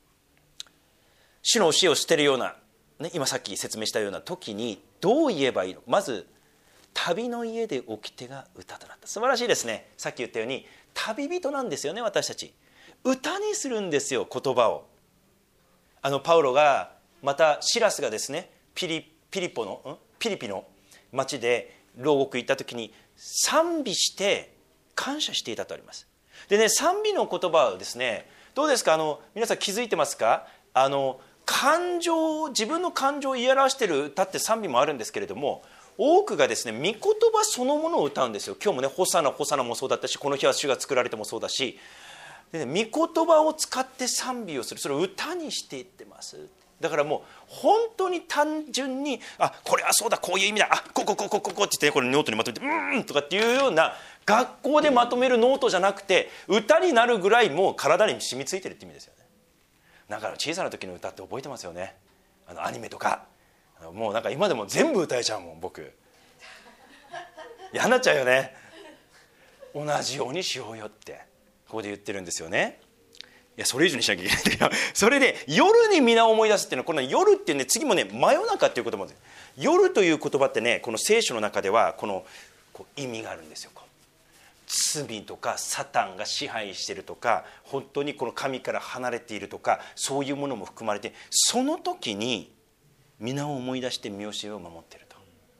主の教えを捨てるような、ね、今さっき説明したような時にどう言えばいいのか。まず旅の家で掟が歌となった。素晴らしいですね。さっき言ったように旅人なんですよね。私たち歌にするんですよ、言葉を。あのパウロがまたシラスがですね、ピリ、ピリポのんピリピの町で牢獄行った時に賛美して感謝していたとあります。でね、賛美の言葉はですね、どうですか、あの皆さん気づいてますか。あの感情、自分の感情を言い表している歌って賛美もあるんですけれども、多くがですね、御言葉そのものを歌うんですよ。今日もね、ホサナホサナもそうだったし、この日は主が作られてもそうだし、で、ね、御言葉を使って賛美をする、それを歌にしていってます。だからもう本当に単純に、あこれはそうだ、こういう意味だ、あここここここって言って、これノートにまとめてうーんとかっていうような学校でまとめるノートじゃなくて、歌になるぐらいもう体に染みついてるって意味ですよね。だから小さな時の歌って覚えてますよね。あのアニメとかもうなんか今でも全部歌えちゃうもん僕。嫌になっちゃうよね。同じようにしようよってここで言ってるんですよね。いやそれ以上にしなきゃいけないんだけど、それで夜に皆を思い出すっていうのは、この夜っていうね、次もね真夜中っていう言葉です。夜という言葉ってね、この聖書の中ではこのこう意味があるんですよ。罪とかサタンが支配しているとか、本当にこの神から離れているとか、そういうものも含まれて、その時に皆を思い出して見教えを守っていると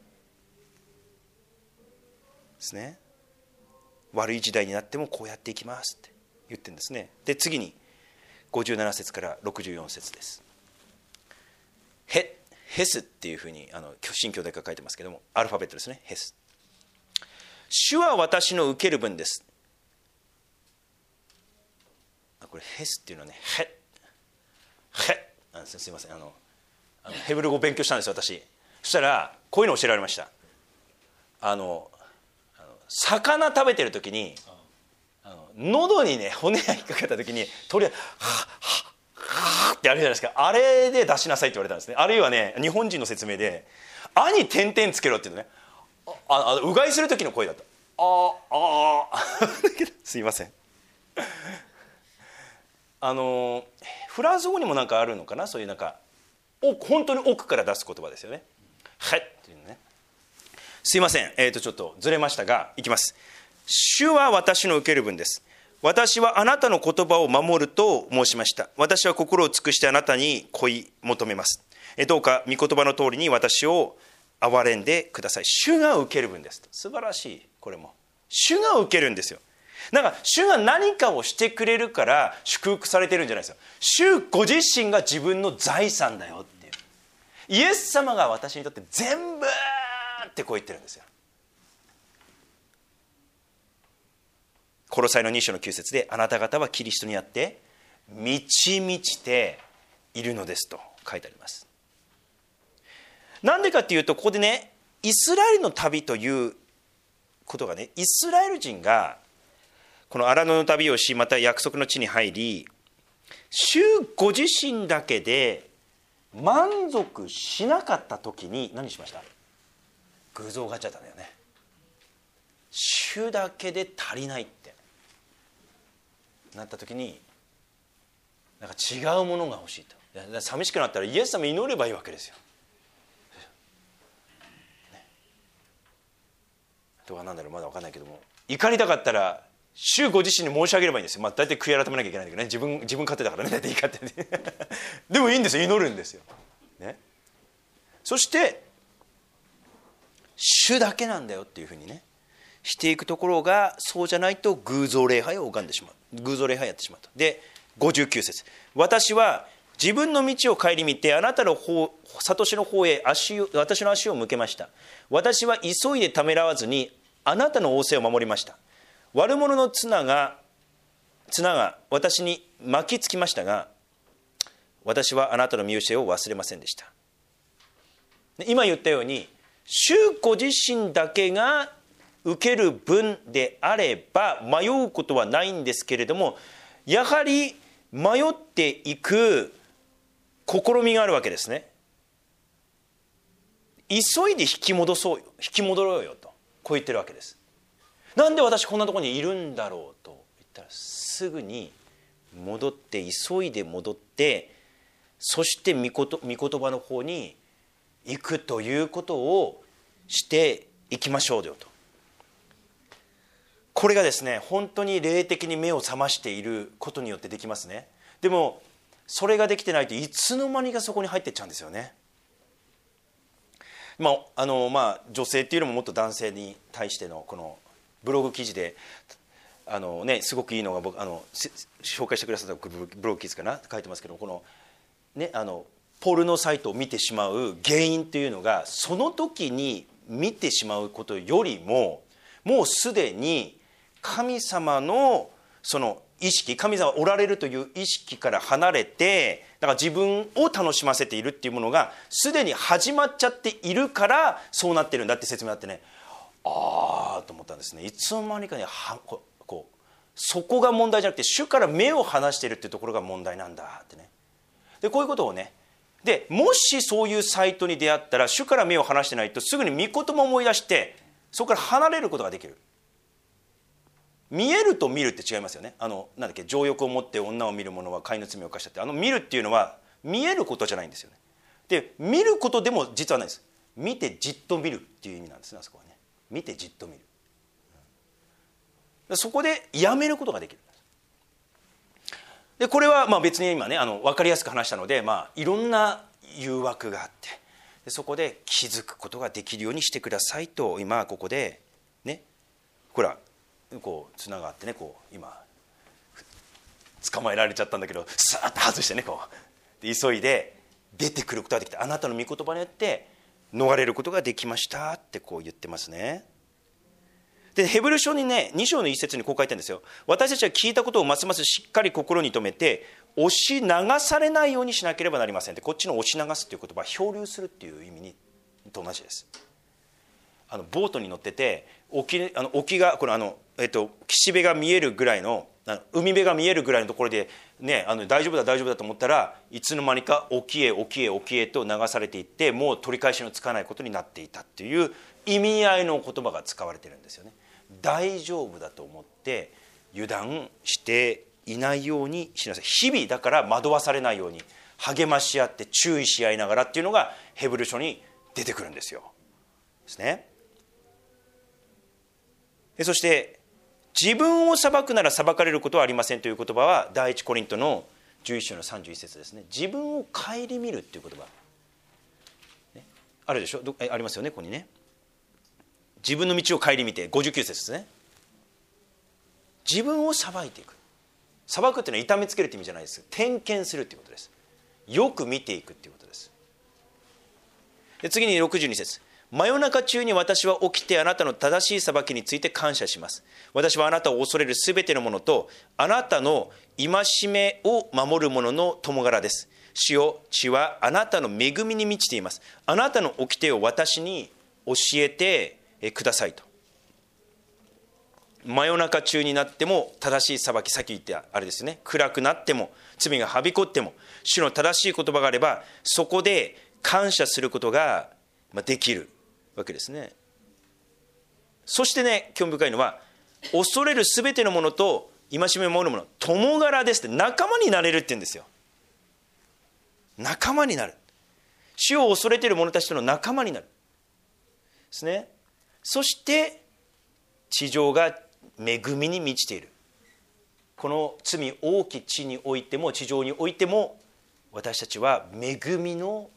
ですね。悪い時代になってもこうやっていきますって言ってるんですね。で次にごじゅうなな節からろくじゅうよん節です。ヘヘスっていうふうにあの新教で書いてますけども、アルファベットですね。ヘス。主は私の受ける分です。これヘスっていうのはね、ヘヘなんですね。すいません、あのあのヘブル語を勉強したんです私。そしたらこういうのを教えられました。あのあの魚食べてる時にあの喉にね骨が引っかかった時に鳥がハッハッハッってあるじゃないですか。あれで出しなさいって言われたんですね。あるいはね、日本人の説明で「あ」に点々つけろっていうのね、ああうがいする時の声だった。ああすいません。あのフランス語にもなんかあるのかな、そういうなんか本当に奥から出す言葉ですよね。はいっていうのね。すいません、えーとちょっとずれましたがいきます。主は私の受ける分です。私はあなたの言葉を守ると申しました。私は心を尽くしてあなたに恋い求めます。どうか御言葉の通りに私を憐れんでください。主が受ける分です。素晴らしい。これも主が受けるんですよ。なんか主が何かをしてくれるから祝福されてるんじゃないですよ。主ご自身が自分の財産だよっていう。イエス様が私にとって全部ってこう言ってるんですよ。コロサイのに章のきゅう節で、あなた方はキリストにあって満ち満ちているのですと書いてあります。なんでかっていうと、ここでね、イスラエルの旅ということがね、イスラエル人がこの荒野の旅をし、また約束の地に入り、主ご自身だけで満足しなかった時に何しました？偶像ガチャだよね。主だけで足りないってなった時に、なんか違うものが欲しいと。寂しくなったらイエス様祈ればいいわけですよ。とかなんだろう、まだ分かんないけども、怒りたかったら主ご自身に申し上げればいいんですよ。まあ大体悔い改めなきゃいけないんだけどね、自分自分勝手だからね、大体怒ってねでもいいんですよ、祈るんですよ、ね、そして主だけなんだよっていうふうにねしていくところが、そうじゃないと偶像礼拝を拝んでしまう、偶像礼拝やってしまうと。でごじゅうきゅう節、私は自分の道を顧みてあなたの方悟しの方へ足を私の足を向けました。私は急いでためらわずにあなたの仰せを守りました。悪者の綱が綱が私に巻きつきましたが、私はあなたの見教えを忘れませんでした。今言ったように、主ご自身だけが受ける分であれば迷うことはないんですけれども、やはり迷っていく試みがあるわけですね。急いで引き戻そうよ、引き戻ろうよと、こう言ってるわけです。なんで私こんなところにいるんだろうと言ったら、すぐに戻って、急いで戻って、そして御言葉の方に行くということをしていきましょうよと。これがですね、本当に霊的に目を覚ましていることによってできますね。でもそれができてないと、いつの間にかそこに入っていっちゃうんですよね。まああのまあ、女性っていうのももっと男性に対してのこのブログ記事であの、ね、すごくいいのが、僕あの紹介してくださったブログ記事かな、書いてますけど、この、ね、あのポルノサイトを見てしまう原因というのが、その時に見てしまうことよりも、もうすでに神様のその意識、神様おられるという意識から離れて、だから自分を楽しませているっていうものがすでに始まっちゃっているから、そうなってるんだって説明あってね、ああと思ったんですね。いつの間にかね、はここうそこが問題じゃなくて、主から目を離しているっていうところが問題なんだってね。でこういうことをね、でもしそういうサイトに出会ったら、主から目を離してないと、すぐに御言葉を思い出してそこから離れることができる。見えると見るって違いますよね。あのなんだっけ、情欲を持って女を見る者は戒の罪を犯したって、あの見るっていうのは見えることじゃないんですよね。で見ることでも実はないです。見てじっと見るっていう意味なんですね、あそこはね。見てじっと見る。そこでやめることができる。でこれはまあ別に今ね、あの分かりやすく話したので、まあ、いろんな誘惑があって、でそこで気づくことができるようにしてくださいと、今ここでね、ほらこうつながってね、こう今捕まえられちゃったんだけど、さーっと外してね、こうで急いで出てくることができた。あなたの御言葉によって逃れることができましたってこう言ってますね。でヘブル書にね、に章の一節にこう書いてるんですよ。私たちは聞いたことをますますしっかり心に留めて、押し流されないようにしなければなりませんって、こっちの押し流すっていう言葉は漂流するっていう意味にと同じです。あのボートに乗ってて、沖あの沖がこのあの、えっと、岸辺が見えるぐらいの、海辺が見えるぐらいのところで、ね、あの大丈夫だ大丈夫だと思ったら、いつの間にか沖へ沖へ沖へと流されていって、もう取り返しのつかないことになっていたっていう意味合いの言葉が使われてるんですよね。大丈夫だと思って油断していないようにしなさい。日々だから惑わされないように励まし合って注意し合いながらっていうのがヘブル書に出てくるんですよ。ですね。そして自分を裁くなら裁かれることはありませんという言葉は第一コリントのじゅういち章のさんじゅういち節ですね。自分を顧みるっていう言葉、ね、あるでしょ、どありますよね、ここにね。自分の道を顧みてごじゅうきゅう節ですね。自分を裁いていく。裁くっていうのは痛めつけるって意味じゃないです。点検するっていうことです。よく見ていくっていうことです。で次にろくじゅうに節、真夜中中に私は起きてあなたの正しい裁きについて感謝します。私はあなたを恐れるすべてのものとあなたの戒めを守る者の共柄です。主よ、地はあなたの恵みに満ちています。あなたの掟を私に教えてくださいと。真夜中中になっても正しい裁き、さっき言ったあれですね、暗くなっても罪がはびこっても主の正しい言葉があれば、そこで感謝することができるわけですね。そしてね、興味深いのは、恐れるすべてのものと戒めを守るもの、共柄ですって、仲間になれるって言うんですよ。仲間になる。主を恐れている者たちとの仲間になるですね。そして地上が恵みに満ちている。この罪多き地においても地上においても、私たちは恵みの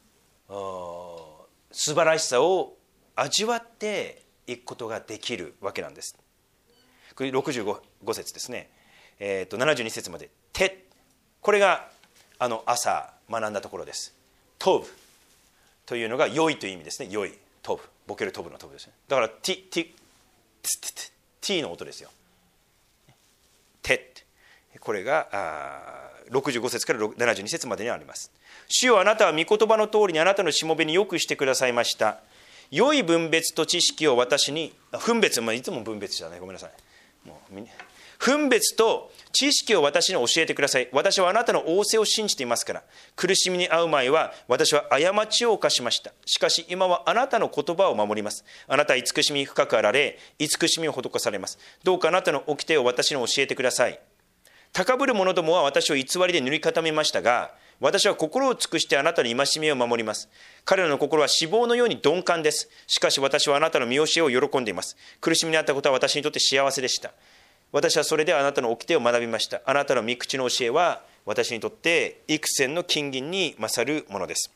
素晴らしさを味わっていくことができるわけなんです。これろくじゅうご節ですね、えー、とななじゅうに節まで手、これがあの朝学んだところです。トブというのが良いという意味ですね。良い、トブ、ボケるトブのトブですね。だからティティティの音ですよ。手、 これがろくじゅうご節からななじゅうに節までにあります。主よ、あなたは御言葉の通りにあなたのしもべによくしてくださいました。良い分別と知識を私に、分別、まあ、いつも分別じゃない、ごめんなさい。もう分別と知識を私に教えてください。私はあなたの仰せを信じていますから。苦しみに遭う前は私は過ちを犯しました。しかし今はあなたの言葉を守ります。あなたは慈しみ深くあられ、慈しみを施されます。どうかあなたの掟を私に教えてください。高ぶる者どもは私を偽りで塗り固めましたが、私は心を尽くしてあなたの戒めを守ります。彼らの心は脂肪のように鈍感です。しかし私はあなたの見教えを喜んでいます。苦しみにあったことは私にとって幸せでした。私はそれであなたの掟を学びました。あなたの御口の教えは私にとって幾千の金銀に勝るものです。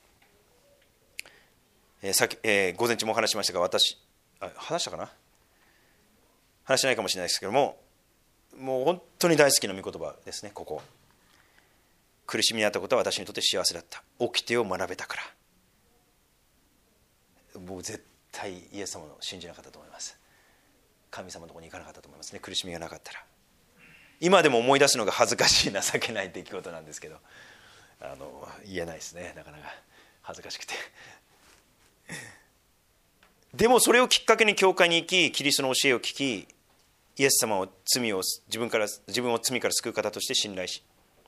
えーさっきえー、午前中も話しましたが、私あ話したかな話してないかもしれないですけども、もう本当に大好きな御言葉ですね。ここ、苦しみにあったことは私にとって幸せだった。掟を学べたから。もう絶対イエス様の信じなかったと思います。神様のところに行かなかったと思いますね。苦しみがなかったら。今でも思い出すのが恥ずかしい、情けない出来事なんですけど、あの言えないですね、なかなか恥ずかしくて。でもそれをきっかけに教会に行き、キリストの教えを聞き、イエス様を罪を自分から自分を罪から救う方として信頼し、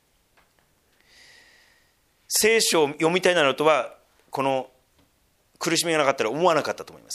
聖書を読みたいなのとはこの苦しみがなかったら思わなかったと思います。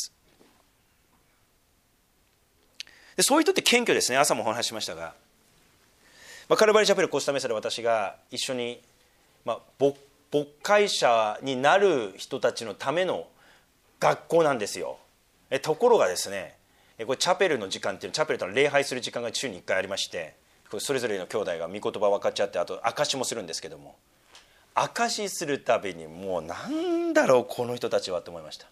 でそういう人って謙虚ですね。朝もお話ししましたが、まあ、カルバリーチャペルコスタメサで私が一緒に、まあ、牧会者になる人たちのための学校なんですよ。えところがですね、これチャペルの時間っていうのチャペルというのは礼拝する時間が週にいっかいありまして、これそれぞれの兄弟が御言葉を分かち合って、あと証しもするんですけども、証しするたびにもうなんだろうこの人たちはって思いました。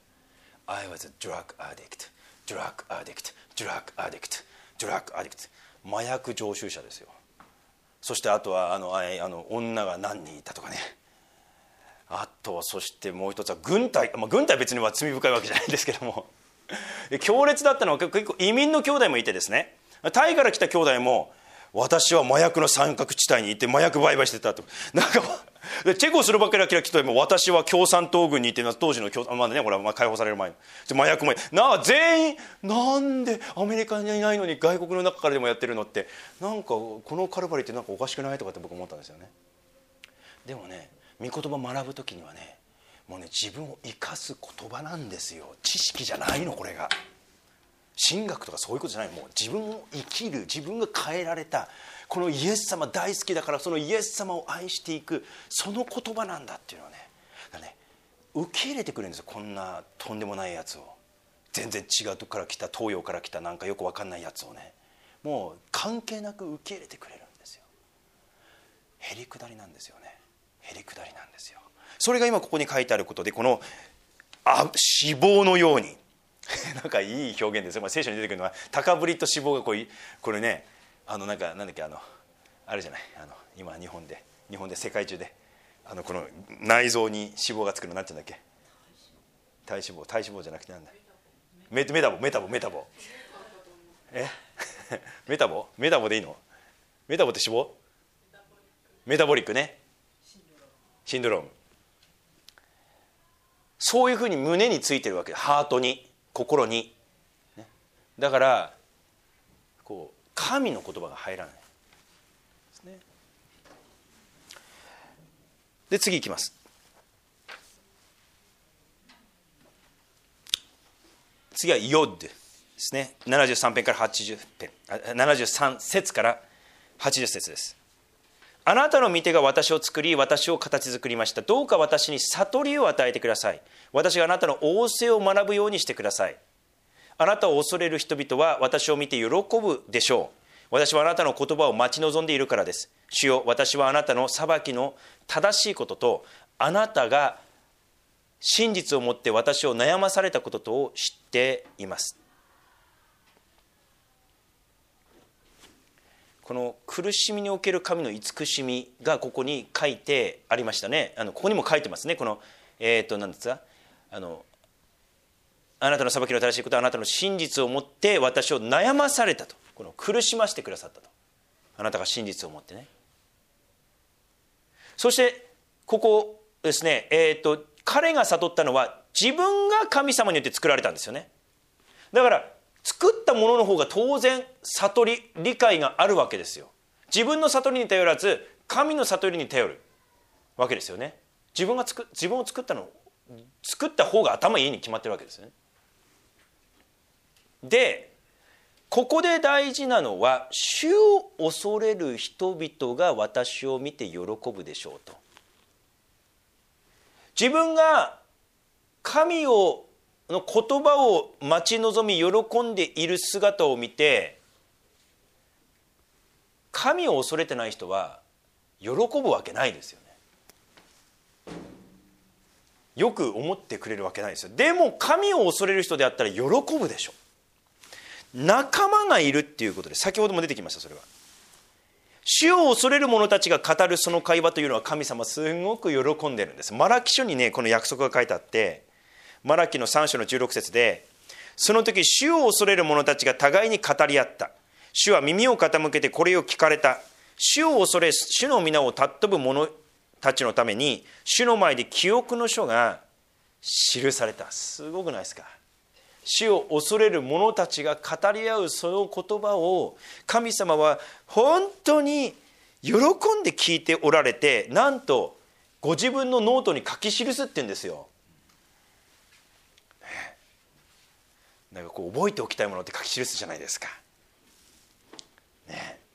I was a drug addict, drug addict, drug addict, drug addict 麻薬常習者ですよ。そしてあとはあのあの女が何人いたとかね、あとはそしてもう一つは軍隊、まあ、軍隊別には罪深いわけじゃないんですけども強烈だったのは結構移民の兄弟もいてですね、タイから来た兄弟も私は麻薬の三角地帯にいて麻薬売買してたと、なんかチェコスロバキアから来た人も私は共産党軍にいて、当時のまだね、これは解放される前の麻薬もな全員なんでアメリカにいないのに外国の中からでもやってるのって、なんかこのカルバリーってなんかおかしくないとかって僕思ったんですよね。でもね、御言葉学ぶ時にはね、もうね自分を生かす言葉なんですよ。知識じゃないの、これが神学とかそういうことじゃない。もう自分を生きる、自分が変えられた、このイエス様大好きだからそのイエス様を愛していく、その言葉なんだっていうのはね、だからね受け入れてくれるんですよ。こんなとんでもないやつを、全然違うとこから来た、東洋から来たなんかよく分かんないやつをね、もう関係なく受け入れてくれるんですよ。へりくだりなんですよね。へりくだりなんですよ。それが今ここに書いてあることで、このあ脂肪のようになんかいい表現ですよ。まあ、聖書に出てくるのは高ぶりと脂肪がこうこれね、あのなんかなんだっけ、あのあれじゃない、あの今日本で日本で世界中であのこの内臓に脂肪がつくのなんて言うんだっけ、体脂肪、体脂肪じゃなくてなんだ、メメタボメタボメタボえメタボメタボでいいの？メタボって脂肪？メタボリックね、シンドローム。そういうふうに胸についてるわけ、ハートに、心に、ね、だからこう神の言葉が入らないですね。で次いきます。次はヨッドですね。ななじゅうさん編からはちじゅう編、ななじゅうさん節からはちじゅう節です。あなたの御手が私を作り、私を形作りました。どうか私に悟りを与えてください。私があなたの仰せを学ぶようにしてください。あなたを恐れる人々は私を見て喜ぶでしょう。私はあなたの言葉を待ち望んでいるからです。主よ、私はあなたの裁きの正しいことと、あなたが真実をもって私を悩まされたこととを知っています。この苦しみにおける神の慈しみがここに書いてありましたね。あのここにも書いてますね。このえっと何ですか、あのあなたの裁きの正しいことはあなたの真実をもって私を悩まされたと、この苦しませてくださったと。 あなたが真実を持ってね。そしてここですね、えー、と彼が悟ったのは自分が神様によって作られたんですよね。だから作ったものの方が当然悟り理解があるわけですよ。自分の悟りに頼らず神の悟りに頼るわけですよね。自分がつく自分を作ったの作った方が頭いいに決まってるわけですよね。でここで大事なのは、主を恐れる人々が私を見て喜ぶでしょうと。自分が神をの言葉を待ち望み喜んでいる姿を見て、神を恐れてない人は喜ぶわけないですよね。よく思ってくれるわけないですよ。でも神を恐れる人であったら喜ぶでしょう。仲間がいるっていうことで、先ほども出てきました。それは主を恐れる者たちが語るその会話というのは、神様すごく喜んでるんです。マラキ書にねこの約束が書いてあって、マラキのさん章のじゅうろく節で、その時主を恐れる者たちが互いに語り合った。主は耳を傾けてこれを聞かれた。主を恐れ主の皆を尊ぶ者たちのために、主の前で記憶の書が記された。すごくないですか。主を恐れる者たちが語り合うその言葉を、神様は本当に喜んで聞いておられて、なんとご自分のノートに書き記すって言うんですよ。なんかこう覚えておきたいものって書き記すじゃないですか。ね。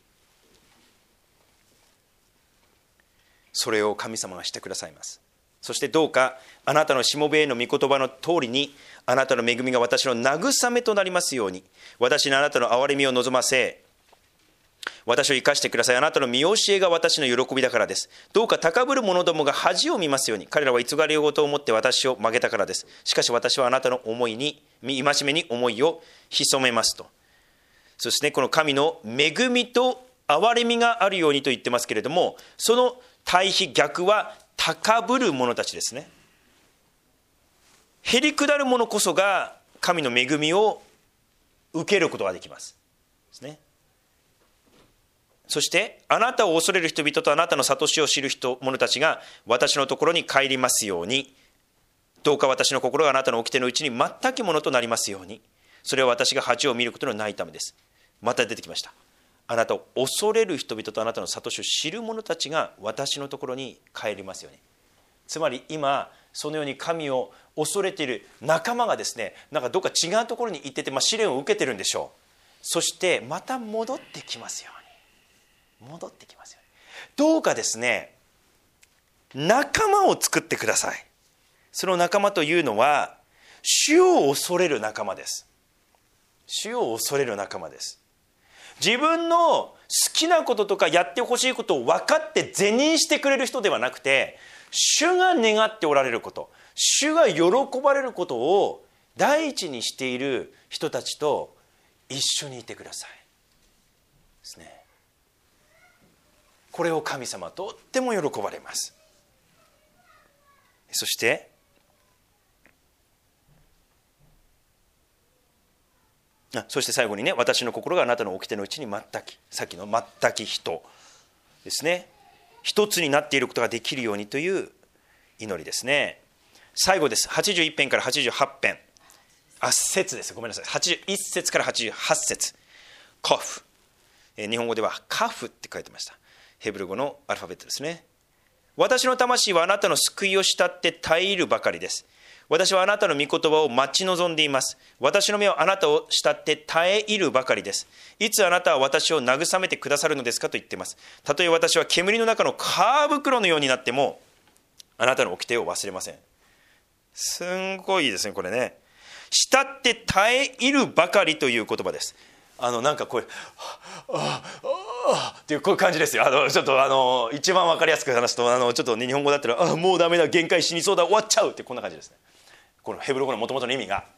それを神様がしてくださいます。そしてどうかあなたのしもべへの御言葉の通りに、あなたの恵みが私の慰めとなりますように、私にあなたの憐れみを望ませ、私を生かしてください。あなたの見教えが私の喜びだからです。どうか高ぶる者どもが恥を見ますように。彼らは偽りごとを持って私を曲げたからです。しかし私はあなたの思いに、戒めに思いを潜めますと。そして、ね、この神の恵みと憐れみがあるようにと言ってますけれども、その対比逆は高ぶる者たちですね。へりくだる者こそが神の恵みを受けることができますですね。そしてあなたを恐れる人々とあなたの悟しを知る人者たちが私のところに帰りますように。どうか私の心があなたの掟のうちに全くものとなりますように。それは私が恥を見ることのないためです。また出てきました。あなたを恐れる人々とあなたの悟しを知る者たちが私のところに帰りますように。つまり今そのように神を恐れている仲間がですね、なんかどっか違うところに行ってて、まあ、試練を受けてるんでしょう。そしてまた戻ってきますように。戻ってきますように。どうかですね、仲間を作ってください。その仲間というのは主を恐れる仲間です。主を恐れる仲間です。自分の好きなこととかやってほしいことを分かって是認してくれる人ではなくて、主が願っておられること、主が喜ばれることを第一にしている人たちと一緒にいてくださいですね。これを神様とっても喜ばれます。そしてあそして最後にね、私の心があなたの掟のうちに全き、さっきの全き人ですね、一つになっていることができるようにという祈りですね。最後です。はちじゅういち編からはちじゅうはち編、あ節です。ごめんなさい。はちじゅういち節からはちじゅうはち節、カフ、えー、日本語ではカフって書いてました。ヘブル語のアルファベットですね。私の魂はあなたの救いを慕って耐えるばかりです。私はあなたの御言葉を待ち望んでいます。私の目はあなたを慕って耐えるばかりです。いつあなたは私を慰めてくださるのですかと言っています。たとえ私は煙の中の皮袋のようになっても、あなたの掟を忘れません。すんごいですね、これね。慕って耐えるばかりという言葉です。あのなんかこういうああっていうこういう感じですよ。あのちょっとあの一番わかりやすく話すと、あのちょっと、ね、日本語だったらあもうダメだ、限界死にそうだ、終わっちゃうってこんな感じですね。このヘブル語の元々の意味が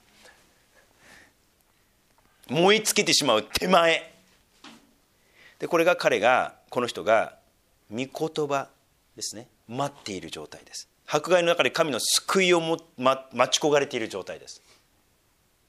燃え尽きてしまう手前で、これが彼がこの人が御言葉ですね、待っている状態です。迫害の中で神の救いをも、ま、待ち焦がれている状態です。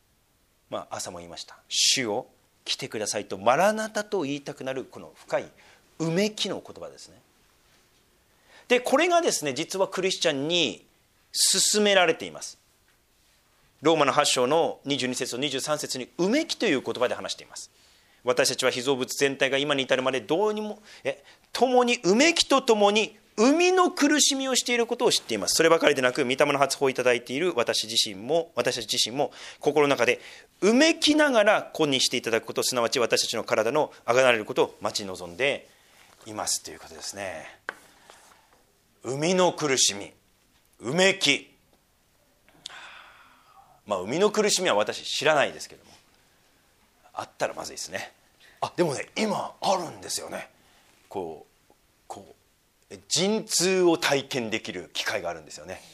まあ朝も言いました。主を来てくださいとマラナタと言いたくなるこの深いうめきの言葉ですね。でこれがですね、実はクリスチャンに勧められています。ローマのはち章のにじゅうに節とにじゅうさん節にうめきという言葉で話しています。私たちは被造物全体が今に至るまでどうにもえ共にうめきとともに生みの苦しみをしていることを知っています。そればかりでなく、御霊の発砲をいただいている私自身も私たち自身も心の中でうめきながら子にしていただくこと、すなわち私たちの体のあがなれることを待ち望んでいますということですね。生みの苦しみ、うめき、まあ生みの苦しみは私知らないですけども、あったらまずいですね。あでもね、今あるんですよね。こうこう陣痛を体験できる機会があるんですよね。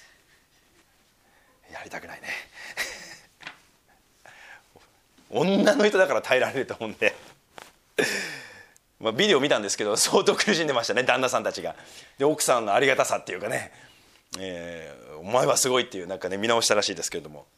やりたくないね女の人だから耐えられると思うんでまあビデオ見たんですけど、相当苦しんでましたね、旦那さんたちが。で奥さんのありがたさっていうかね、えー、お前はすごいっていうなんかね見直したらしいですけれども、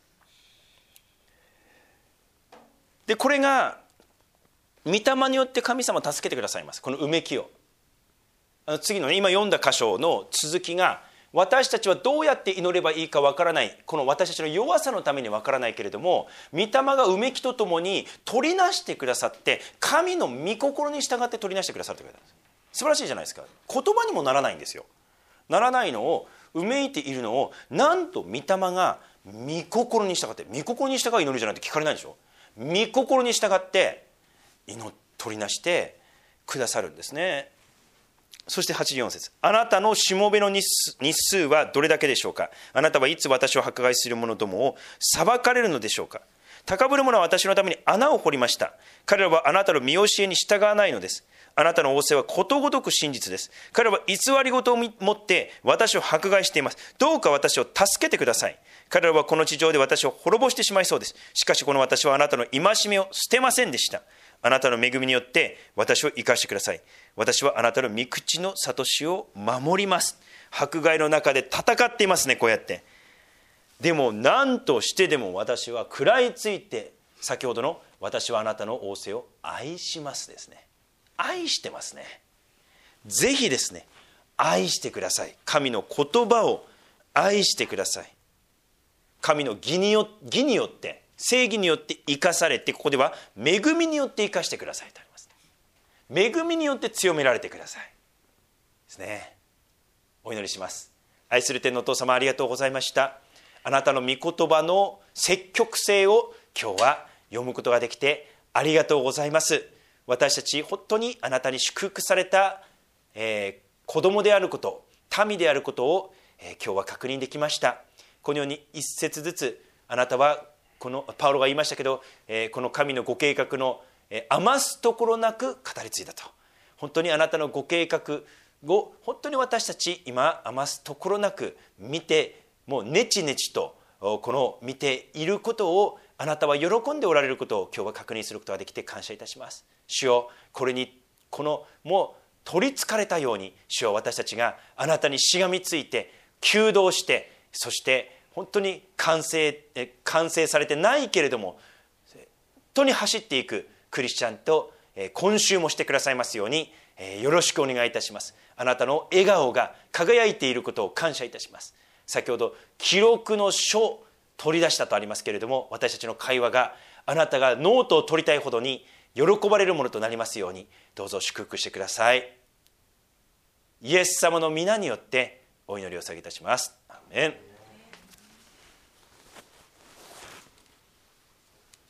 でこれが御霊によって神様を助けてくださいます。このうめきを、あの次の、ね、今読んだ箇所の続きが、私たちはどうやって祈ればいいかわからない、この私たちの弱さのためにわからないけれども、御霊がうめきとともに取りなしてくださって、神の御心に従って取りなしてくださるということです。素晴らしいじゃないですか。言葉にもならないんですよ。ならないのを、うめいているのを、なんと御霊が御心に従って、御心に従う祈りじゃないと聞かれないでしょ。御心に従って祈取りなしてくださるんですね。そしてはちじゅうよん節、あなたのしもべの日数、日数はどれだけでしょうか。あなたはいつ私を迫害する者どもを裁かれるのでしょうか。高ぶる者は私のために穴を掘りました。彼らはあなたの見教えに従わないのです。あなたの仰せはことごとく真実です。彼らは偽り事を持って私を迫害しています。どうか私を助けてください。彼らはこの地上で私を滅ぼしてしまいそうです。しかしこの私はあなたの戒めを捨てませんでした。あなたの恵みによって私を生かしてください。私はあなたの御口の諭しを守ります。迫害の中で戦っていますね、こうやって。でも何としてでも私は食らいついて、先ほどの私はあなたの仰せを愛しますですね。愛してますね。ぜひですね、愛してください。神の言葉を愛してください。神の義によ、義によって正義によって生かされて、ここでは恵みによって生かしてくださいとあります。恵みによって強められてくださいですね。お祈りします。愛する天のお父様、ありがとうございました。あなたの御言葉の積極性を今日は読むことができてありがとうございます。私たち本当にあなたに祝福された、えー、子供であること、民であることを、えー、今日は確認できました。このように一節ずつ、あなたはこのパウロが言いましたけど、えー、この神のご計画の、えー、余すところなく語り継いだと。本当にあなたのご計画を本当に私たち今余すところなく見て、もうネチネチとこの見ていることをあなたは喜んでおられることを今日は確認することができて感謝いたします。主よ、これにこのもう取りつかれたように、主よ、私たちがあなたにしがみついて求道して、そして本当に完成完成されてないけれども本当に走っていくクリスチャンと今週もしてくださいますようによろしくお願いいたします。あなたの笑顔が輝いていることを感謝いたします。先ほど記録の書取り出したとありますけれども、私たちの会話があなたがノートを取りたいほどに喜ばれるものとなりますように、どうぞ祝福してください。イエス様の皆によってお祈りを下げいたします。アーメン。